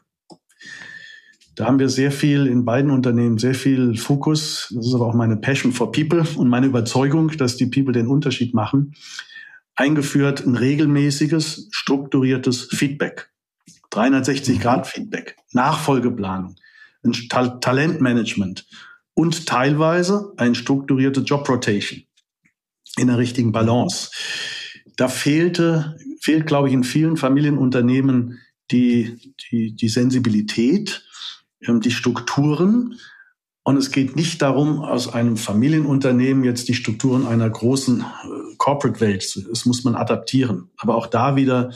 Da haben wir sehr viel in beiden Unternehmen, sehr viel Fokus. Das ist aber auch meine Passion for People und meine Überzeugung, dass die People den Unterschied machen. Eingeführt ein regelmäßiges, strukturiertes Feedback. 360-Grad-Feedback, Nachfolgeplanung, ein Talentmanagement und teilweise eine strukturierte Job-Rotation in der richtigen Balance. Da fehlt, glaube ich, in vielen Familienunternehmen die Sensibilität, die Strukturen. Und es geht nicht darum, aus einem Familienunternehmen jetzt die Strukturen einer großen Corporate-Welt, das muss man adaptieren. Aber auch da wieder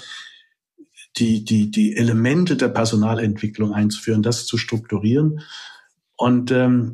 die Elemente der Personalentwicklung einzuführen, das zu strukturieren. Und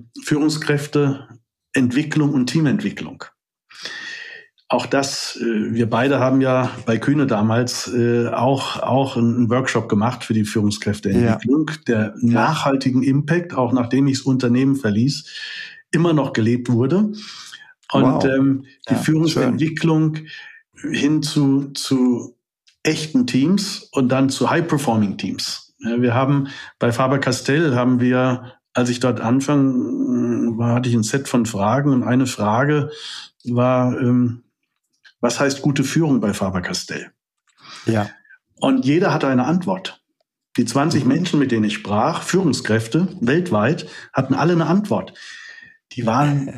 Führungskräfteentwicklung und Teamentwicklung. Auch das, wir beide haben ja bei Kühne damals auch einen Workshop gemacht für die Führungskräfteentwicklung, der nachhaltigen Impact, auch nachdem ich das Unternehmen verließ, immer noch gelebt wurde. Und die Führungsentwicklung hin zu echten Teams und dann zu High-Performing Teams. Wir haben bei Faber-Castell als ich dort hatte ich ein Set von Fragen und eine Frage war, was heißt gute Führung bei Faber-Castell? Ja. Und jeder hatte eine Antwort. Die 20 Menschen, mit denen ich sprach, Führungskräfte weltweit, hatten alle eine Antwort. Die waren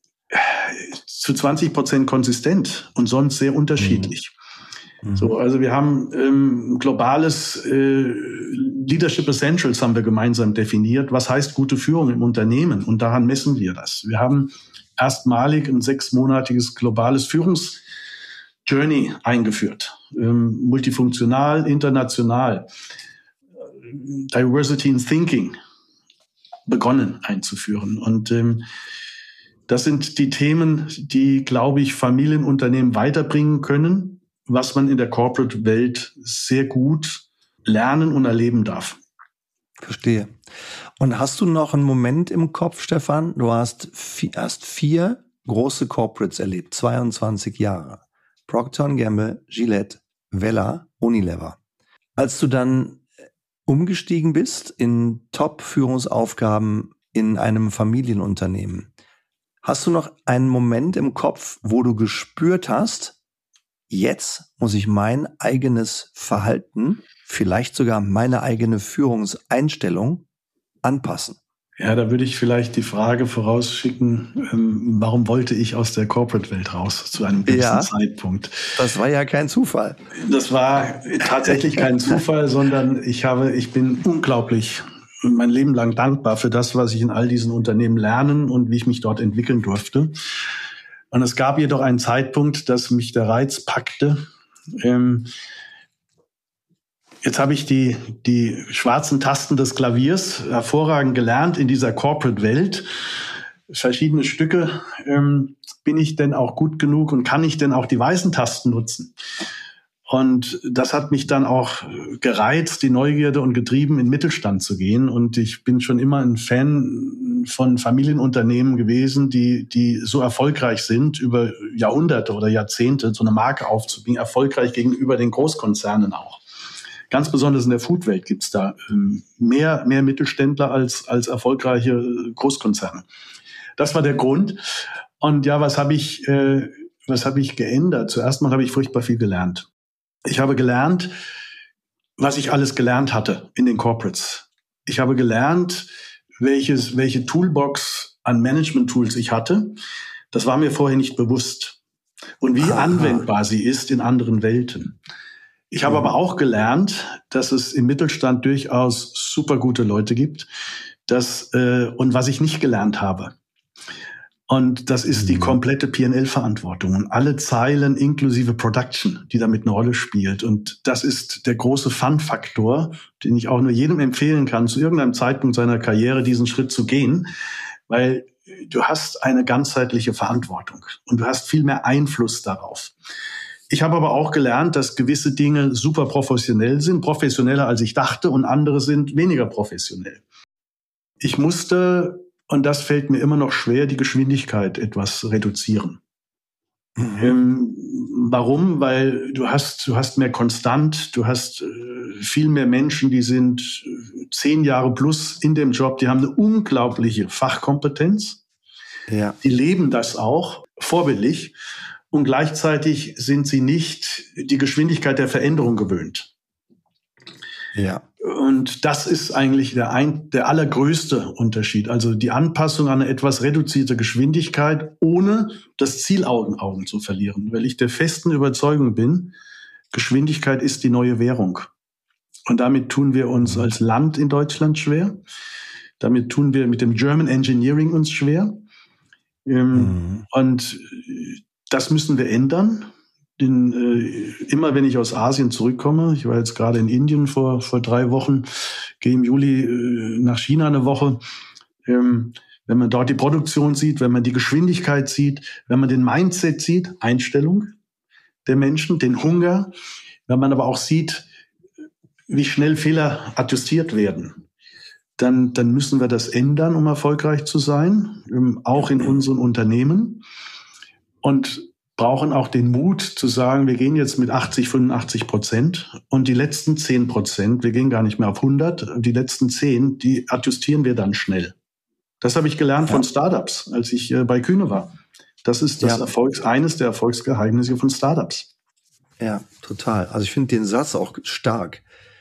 zu 20% konsistent und sonst sehr unterschiedlich. So, also wir haben globales Leadership Essentials haben wir gemeinsam definiert. Was heißt gute Führung im Unternehmen? Und daran messen wir das. Wir haben erstmalig ein 6-monatiges globales Führungsjourney eingeführt. Multifunktional, international. Diversity in Thinking begonnen einzuführen. Und das sind die Themen, die, glaube ich, Familienunternehmen weiterbringen können, was man in der Corporate-Welt sehr gut lernen und erleben darf. Verstehe. Und hast du noch einen Moment im Kopf, Stefan? Du hast erst 4 große Corporates erlebt, 22 Jahre. Procter & Gamble, Gillette, Wella, Unilever. Als du dann umgestiegen bist in Top-Führungsaufgaben in einem Familienunternehmen, hast du noch einen Moment im Kopf, wo du gespürt hast, jetzt muss ich mein eigenes Verhalten, vielleicht sogar meine eigene Führungseinstellung anpassen? Ja, da würde ich vielleicht die Frage vorausschicken, warum wollte ich aus der Corporate-Welt raus zu einem gewissen Zeitpunkt? Das war ja kein Zufall. Das war tatsächlich kein Zufall, sondern ich bin unglaublich mein Leben lang dankbar für das, was ich in all diesen Unternehmen lernen und wie ich mich dort entwickeln durfte. Und es gab jedoch einen Zeitpunkt, dass mich der Reiz packte. Jetzt habe ich die schwarzen Tasten des Klaviers hervorragend gelernt in dieser Corporate-Welt. Verschiedene Stücke. Bin ich denn auch gut genug und kann ich denn auch die weißen Tasten nutzen? Und das hat mich dann auch gereizt, die Neugierde und getrieben, in den Mittelstand zu gehen. Und ich bin schon immer ein Fan von Familienunternehmen gewesen, die so erfolgreich sind, über Jahrhunderte oder Jahrzehnte so eine Marke aufzubauen, erfolgreich gegenüber den Großkonzernen auch. Ganz besonders in der Foodwelt gibt's da mehr Mittelständler als erfolgreiche Großkonzerne. Das war der Grund. Und ja, was habe ich geändert? Zuerst mal habe ich furchtbar viel gelernt. Ich habe gelernt, was ich alles gelernt hatte in den Corporates. Ich habe gelernt, welche Toolbox an Management-Tools ich hatte. Das war mir vorher nicht bewusst. Und wie anwendbar sie ist in anderen Welten. Ich habe aber auch gelernt, dass es im Mittelstand durchaus super gute Leute gibt, und was ich nicht gelernt habe. Und das ist die komplette P&L-Verantwortung und alle Zeilen inklusive Production, die damit eine Rolle spielt. Und das ist der große Fun-Faktor, den ich auch nur jedem empfehlen kann, zu irgendeinem Zeitpunkt seiner Karriere diesen Schritt zu gehen. Weil du hast eine ganzheitliche Verantwortung und du hast viel mehr Einfluss darauf. Ich habe aber auch gelernt, dass gewisse Dinge super professionell sind, professioneller als ich dachte, und andere sind weniger professionell. Ich musste, und das fällt mir immer noch schwer, die Geschwindigkeit etwas reduzieren. Warum? Weil du hast mehr Konstant, du hast viel mehr Menschen, die sind 10 Jahre plus in dem Job, die haben eine unglaubliche Fachkompetenz. Ja. Die leben das auch vorbildlich und gleichzeitig sind sie nicht die Geschwindigkeit der Veränderung gewöhnt. Ja. Und das ist eigentlich der allergrößte Unterschied. Also die Anpassung an eine etwas reduzierte Geschwindigkeit, ohne das Ziel Augen zu verlieren. Weil ich der festen Überzeugung bin, Geschwindigkeit ist die neue Währung. Und damit tun wir uns als Land in Deutschland schwer. Damit tun wir mit dem German Engineering uns schwer. Und das müssen wir ändern. Immer wenn ich aus Asien zurückkomme, ich war jetzt gerade in Indien vor 3 Wochen, gehe im Juli nach China eine Woche. Wenn man dort die Produktion sieht, wenn man die Geschwindigkeit sieht, wenn man den Mindset sieht, Einstellung der Menschen, den Hunger, wenn man aber auch sieht, wie schnell Fehler adjustiert werden, dann müssen wir das ändern, um erfolgreich zu sein, auch in unseren Unternehmen. Und brauchen auch den Mut zu sagen, wir gehen jetzt mit 85% und die letzten 10%, wir gehen gar nicht mehr auf 100, die letzten 10, die adjustieren wir dann schnell. Das habe ich gelernt von Startups, als ich bei Kühne war. Das ist eines der Erfolgsgeheimnisse von Startups. Ja, total. Also ich finde den Satz auch stark.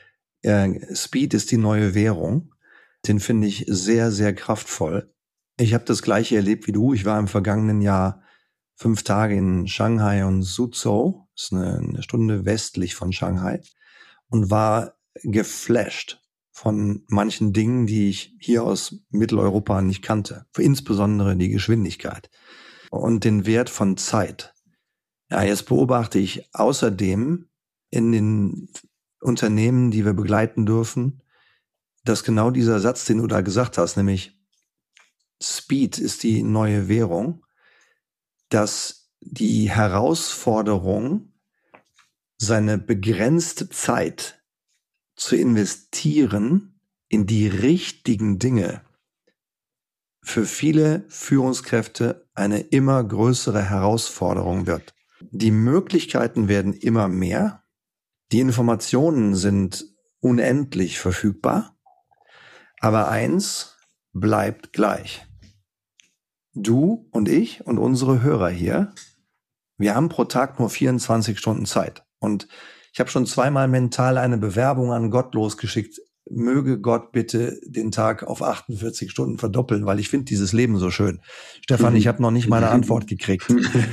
Speed ist die neue Währung. Den finde ich sehr, sehr kraftvoll. Ich habe das Gleiche erlebt wie du. Ich war im vergangenen Jahr 5 Tage in Shanghai und Suzhou, das ist eine Stunde westlich von Shanghai, und war geflasht von manchen Dingen, die ich hier aus Mitteleuropa nicht kannte. Insbesondere die Geschwindigkeit und den Wert von Zeit. Ja, jetzt beobachte ich außerdem in den Unternehmen, die wir begleiten dürfen, dass genau dieser Satz, den du da gesagt hast, nämlich Speed ist die neue Währung, dass die Herausforderung, seine begrenzte Zeit zu investieren in die richtigen Dinge, für viele Führungskräfte eine immer größere Herausforderung wird. Die Möglichkeiten werden immer mehr, die Informationen sind unendlich verfügbar, aber eins bleibt gleich. Du und ich und unsere Hörer hier, wir haben pro Tag nur 24 Stunden Zeit. Und ich habe schon 2-mal mental eine Bewerbung an Gott losgeschickt. Möge Gott bitte den Tag auf 48 Stunden verdoppeln, weil ich finde dieses Leben so schön. Stefan, ich habe noch nicht meine Antwort gekriegt.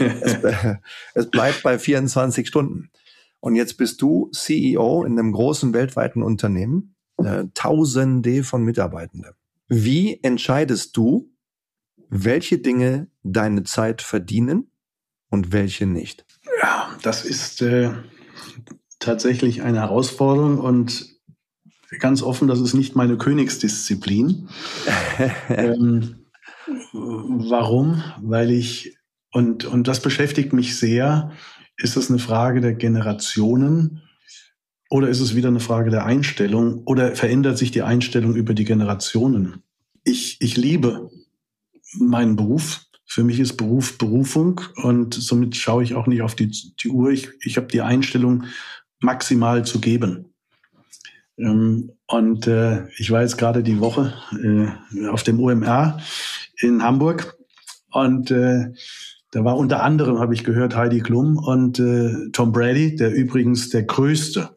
Es bleibt bei 24 Stunden. Und jetzt bist du CEO in einem großen weltweiten Unternehmen, Tausende von Mitarbeitenden. Wie entscheidest du, welche Dinge deine Zeit verdienen und welche nicht? Ja, das ist tatsächlich eine Herausforderung und ganz offen, das ist nicht meine Königsdisziplin. Warum? Weil und das beschäftigt mich sehr, ist es eine Frage der Generationen oder ist es wieder eine Frage der Einstellung oder verändert sich die Einstellung über die Generationen? Ich liebe meinen Beruf. Für mich ist Beruf Berufung und somit schaue ich auch nicht auf die Uhr. Ich habe die Einstellung, maximal zu geben. Und ich war jetzt gerade die Woche auf dem OMR in Hamburg und da war unter anderem, habe ich gehört, Heidi Klum und Tom Brady, der übrigens der größte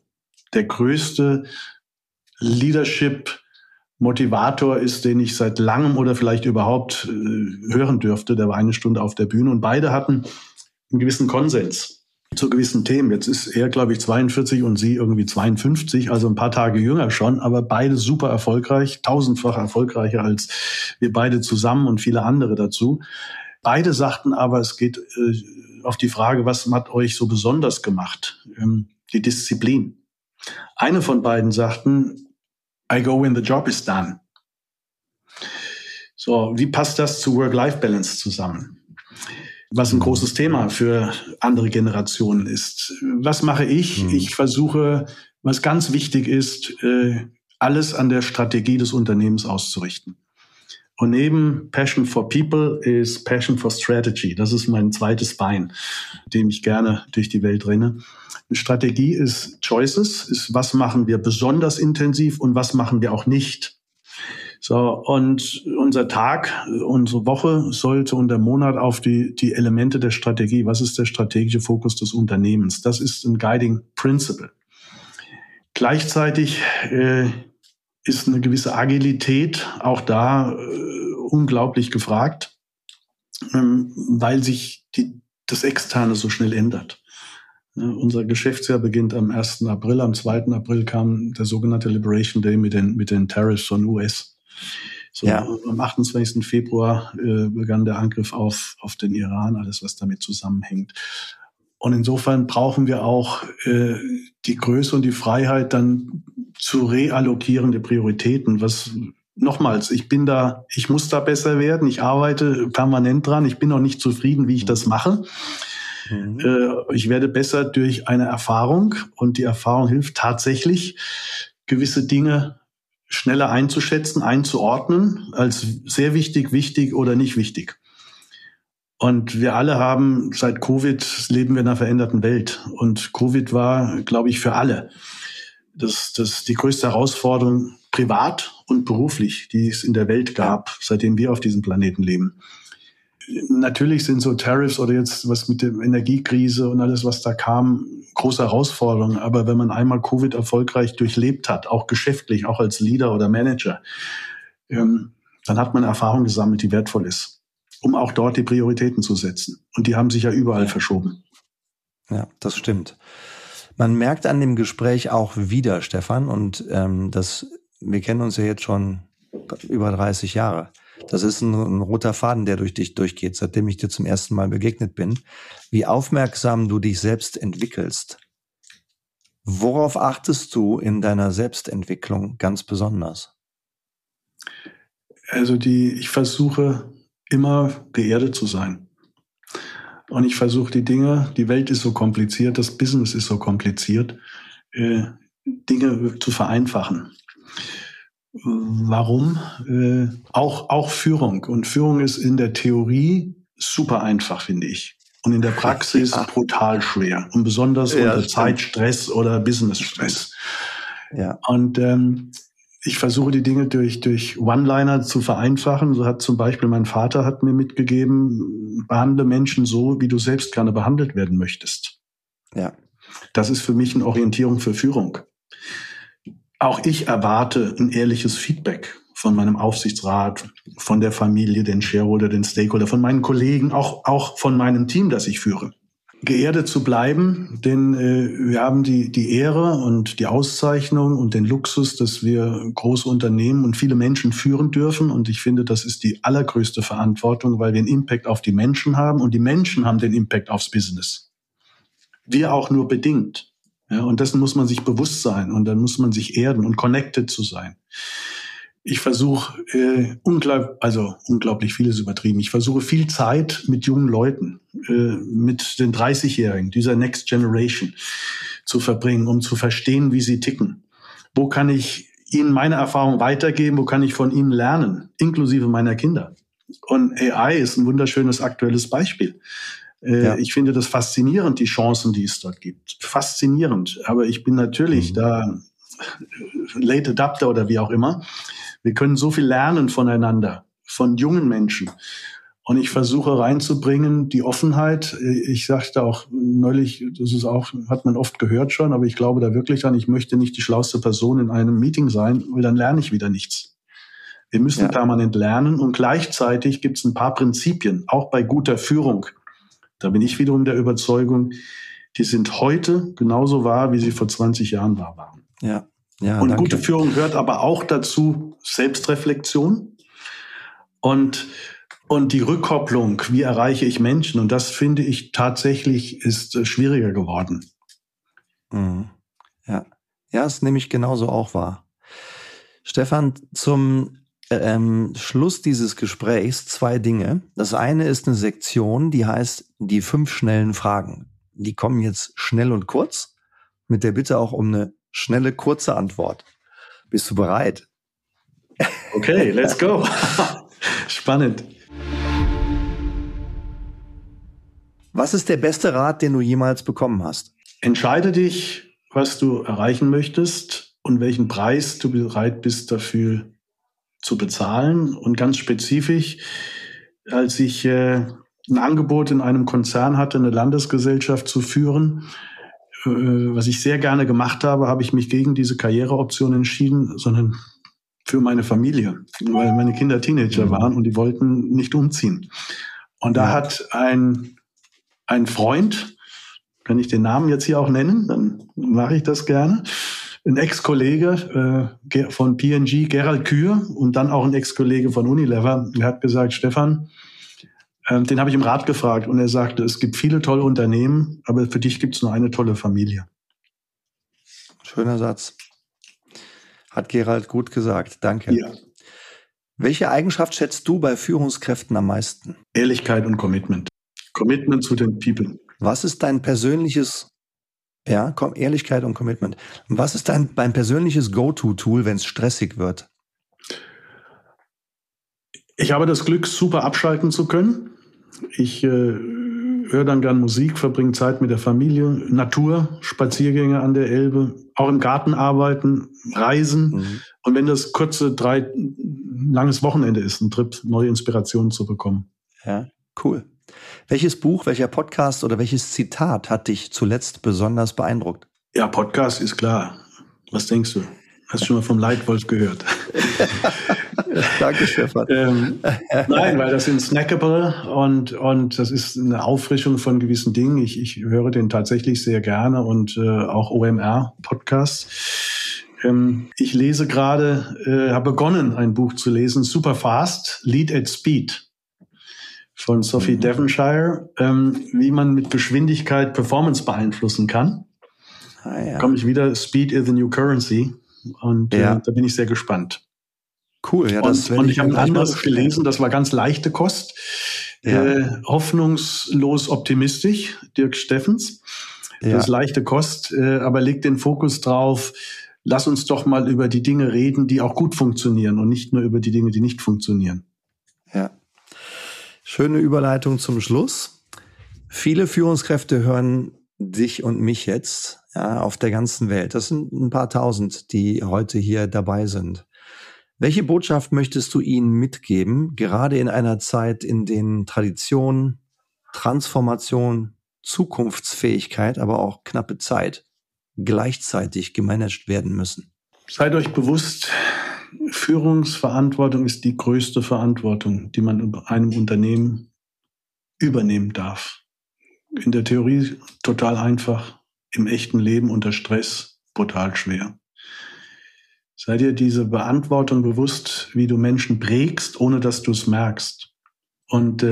Leadership-Motivator ist, den ich seit langem oder vielleicht überhaupt hören dürfte. Der war 1 Stunde auf der Bühne und beide hatten einen gewissen Konsens zu gewissen Themen. Jetzt ist er, glaube ich, 42 und sie irgendwie 52, also ein paar Tage jünger schon, aber beide super erfolgreich, 1000-fach erfolgreicher als wir beide zusammen und viele andere dazu. Beide sagten aber, es geht auf die Frage, was hat euch so besonders gemacht? Die Disziplin. Eine von beiden sagten, I go when the job is done. So, wie passt das zu Work-Life-Balance zusammen? Was ein großes Thema für andere Generationen ist. Was mache ich? Ich versuche, was ganz wichtig ist, alles an der Strategie des Unternehmens auszurichten. Und neben Passion for People ist Passion for Strategy. Das ist mein zweites Bein, dem ich gerne durch die Welt renne. Eine Strategie ist Choices, ist was machen wir besonders intensiv und was machen wir auch nicht. So, und unser Tag, unsere Woche sollte und der Monat auf die Elemente der Strategie, was ist der strategische Fokus des Unternehmens? Das ist ein Guiding Principle. Gleichzeitig ist eine gewisse Agilität auch da unglaublich gefragt, weil sich das Externe so schnell ändert. Unser Geschäftsjahr beginnt am 1. April. Am 2. April kam der sogenannte Liberation Day mit den Tariffs von US. So, ja. Am 28. Februar begann der Angriff auf den Iran, alles was damit zusammenhängt. Und insofern brauchen wir auch die Größe und die Freiheit, dann zu reallokieren der Prioritäten. Nochmals, ich muss da besser werden. Ich arbeite permanent dran. Ich bin auch nicht zufrieden, wie ich das mache. Ich werde besser durch eine Erfahrung, und die Erfahrung hilft tatsächlich, gewisse Dinge schneller einzuschätzen, einzuordnen, als sehr wichtig oder nicht wichtig. Und wir alle haben seit Covid, leben wir in einer veränderten Welt. Und Covid war, glaube ich, für alle das die größte Herausforderung, privat und beruflich, die es in der Welt gab, seitdem wir auf diesem Planeten leben. Natürlich sind so Tariffs oder jetzt was mit der Energiekrise und alles, was da kam, große Herausforderungen. Aber wenn man einmal Covid erfolgreich durchlebt hat, auch geschäftlich, auch als Leader oder Manager, dann hat man Erfahrung gesammelt, die wertvoll ist, um auch dort die Prioritäten zu setzen. Und die haben sich ja überall verschoben. Ja, das stimmt. Man merkt an dem Gespräch auch wieder, Stefan, und wir kennen uns ja jetzt schon über 30 Jahre. Das ist ein roter Faden, der durch dich durchgeht, seitdem ich dir zum ersten Mal begegnet bin. Wie aufmerksam du dich selbst entwickelst. Worauf achtest du in deiner Selbstentwicklung ganz besonders? Also ich versuche immer geerdet zu sein. Und ich versuche die Welt ist so kompliziert, das Business ist so kompliziert, Dinge zu vereinfachen. Warum? Auch Führung. Und Führung ist in der Theorie super einfach, finde ich. Und in der Praxis brutal schwer. Und besonders unter Zeitstress oder Business-Stress. Ja. Und ich versuche die Dinge durch One-Liner zu vereinfachen. So hat zum Beispiel mein Vater hat mir mitgegeben, behandle Menschen so, wie du selbst gerne behandelt werden möchtest. Ja. Das ist für mich eine Orientierung für Führung. Auch ich erwarte ein ehrliches Feedback von meinem Aufsichtsrat, von der Familie, den Shareholder, den Stakeholder, von meinen Kollegen, auch von meinem Team, das ich führe. Geerdet zu bleiben, denn wir haben die Ehre und die Auszeichnung und den Luxus, dass wir große Unternehmen und viele Menschen führen dürfen. Und ich finde, das ist die allergrößte Verantwortung, weil wir einen Impact auf die Menschen haben und die Menschen haben den Impact aufs Business. Wir auch nur bedingt. Ja, und dessen muss man sich bewusst sein und dann muss man sich erden und connected zu sein. Ich versuche unglaublich vieles übertrieben. Ich versuche viel Zeit mit jungen Leuten, mit den 30-Jährigen, dieser Next Generation zu verbringen, um zu verstehen, wie sie ticken. Wo kann ich ihnen meine Erfahrung weitergeben? Wo kann ich von ihnen lernen, inklusive meiner Kinder? Und AI ist ein wunderschönes aktuelles Beispiel. Ja. Ich finde das faszinierend, die Chancen, die es dort gibt. Faszinierend. Aber ich bin natürlich da Late Adapter oder wie auch immer. Wir können so viel lernen voneinander, von jungen Menschen. Und ich versuche reinzubringen die Offenheit. Ich sagte auch neulich, das ist auch, hat man oft gehört schon, aber ich glaube da wirklich an, ich möchte nicht die schlauste Person in einem Meeting sein, weil dann lerne ich wieder nichts. Wir müssen permanent lernen und gleichzeitig gibt es ein paar Prinzipien, auch bei guter Führung. Da bin ich wiederum der Überzeugung, die sind heute genauso wahr, wie sie vor 20 Jahren wahr waren. Ja. Ja, und danke. Gute Führung gehört aber auch dazu Selbstreflexion und die Rückkopplung, wie erreiche ich Menschen? Und das finde ich tatsächlich ist schwieriger geworden. Ja, das nehme ich genauso auch wahr. Stefan, zum Schluss dieses Gesprächs 2 Dinge. Das eine ist eine Sektion, die heißt die 5 schnellen Fragen. Die kommen jetzt schnell und kurz, mit der Bitte auch um eine schnelle, kurze Antwort. Bist du bereit? Okay, let's go. Spannend. Was ist der beste Rat, den du jemals bekommen hast? Entscheide dich, was du erreichen möchtest und welchen Preis du bereit bist, dafür zu bezahlen. Und ganz spezifisch, als ich ein Angebot in einem Konzern hatte, eine Landesgesellschaft zu führen, was ich sehr gerne gemacht habe, habe ich mich gegen diese Karriereoption entschieden, sondern für meine Familie, weil meine Kinder Teenager waren und die wollten nicht umziehen. Und da hat ein Freund, kann ich den Namen jetzt hier auch nennen, dann mache ich das gerne, ein Ex-Kollege von P&G, Gerald Kür, und dann auch ein Ex-Kollege von Unilever, der hat gesagt, Stefan, den habe ich im Rat gefragt und er sagte, es gibt viele tolle Unternehmen, aber für dich gibt es nur eine tolle Familie. Schöner Satz. Hat Gerald gut gesagt. Danke. Ja. Welche Eigenschaft schätzt du bei Führungskräften am meisten? Ehrlichkeit und Commitment. Commitment zu den People. Was ist dein persönliches, Ehrlichkeit und Commitment. Was ist dein persönliches Go-To-Tool, wenn es stressig wird? Ich habe das Glück, super abschalten zu können. Ich höre dann gern Musik, verbringe Zeit mit der Familie, Natur, Spaziergänge an der Elbe, auch im Garten arbeiten, reisen. Mhm. Und wenn das kurze, langes Wochenende ist, ein Trip, neue Inspirationen zu bekommen. Ja, cool. Welches Buch, welcher Podcast oder welches Zitat hat dich zuletzt besonders beeindruckt? Ja, Podcast ist klar. Was denkst du? Hast du schon mal vom Leitwolf gehört? Danke, Stefan. Nein, weil das sind snackable und das ist eine Auffrischung von gewissen Dingen. Ich höre den tatsächlich sehr gerne und auch OMR-Podcasts. Ich lese gerade, habe begonnen, ein Buch zu lesen, Super Fast, Lead at Speed von Sophie Devonshire, wie man mit Geschwindigkeit Performance beeinflussen kann. Komme ich wieder, Speed is the new currency. Und da bin ich sehr gespannt. Cool, ja. Und ich habe ein anderes gelesen, das war ganz leichte Kost. Hoffnungslos optimistisch, Dirk Steffens. Das ist leichte Kost, aber legt den Fokus drauf, lass uns doch mal über die Dinge reden, die auch gut funktionieren und nicht nur über die Dinge, die nicht funktionieren. Ja. Schöne Überleitung zum Schluss. Viele Führungskräfte hören dich und mich jetzt auf der ganzen Welt. Das sind ein paar tausend, die heute hier dabei sind. Welche Botschaft möchtest du ihnen mitgeben, gerade in einer Zeit, in der Tradition, Transformation, Zukunftsfähigkeit, aber auch knappe Zeit gleichzeitig gemanagt werden müssen? Seid euch bewusst, Führungsverantwortung ist die größte Verantwortung, die man in einem Unternehmen übernehmen darf. In der Theorie total einfach, im echten Leben unter Stress brutal schwer. Sei dir diese Verantwortung bewusst, wie du Menschen prägst, ohne dass du es merkst. Und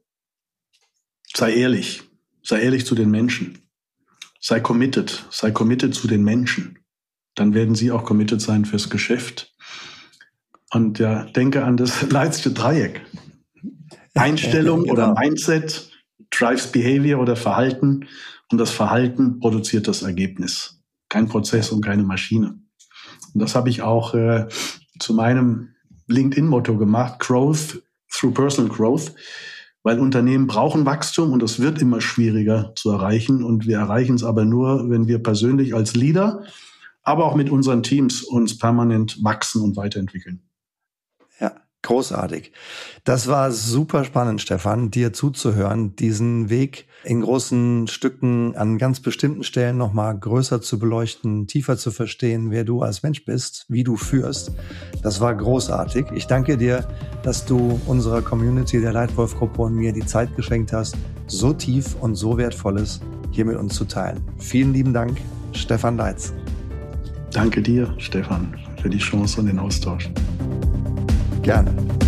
sei ehrlich zu den Menschen. Sei committed zu den Menschen. Dann werden sie auch committed sein fürs Geschäft. Und denke an das Lightste Dreieck. Einstellung genau. Oder Mindset drives Behavior oder Verhalten. Und das Verhalten produziert das Ergebnis. Kein Prozess und keine Maschine. Und das habe ich auch zu meinem LinkedIn-Motto gemacht, Growth through Personal Growth, weil Unternehmen brauchen Wachstum und es wird immer schwieriger zu erreichen. Und wir erreichen es aber nur, wenn wir persönlich als Leader, aber auch mit unseren Teams uns permanent wachsen und weiterentwickeln. Ja, großartig. Das war super spannend, Stefan, dir zuzuhören, diesen Weg in großen Stücken an ganz bestimmten Stellen nochmal größer zu beleuchten, tiefer zu verstehen, wer du als Mensch bist, wie du führst. Das war großartig. Ich danke dir, dass du unserer Community der Leitwolf-Gruppe und mir die Zeit geschenkt hast, so tief und so Wertvolles hier mit uns zu teilen. Vielen lieben Dank, Stefan Leitz. Danke dir, Stefan, für die Chance und den Austausch. Gerne.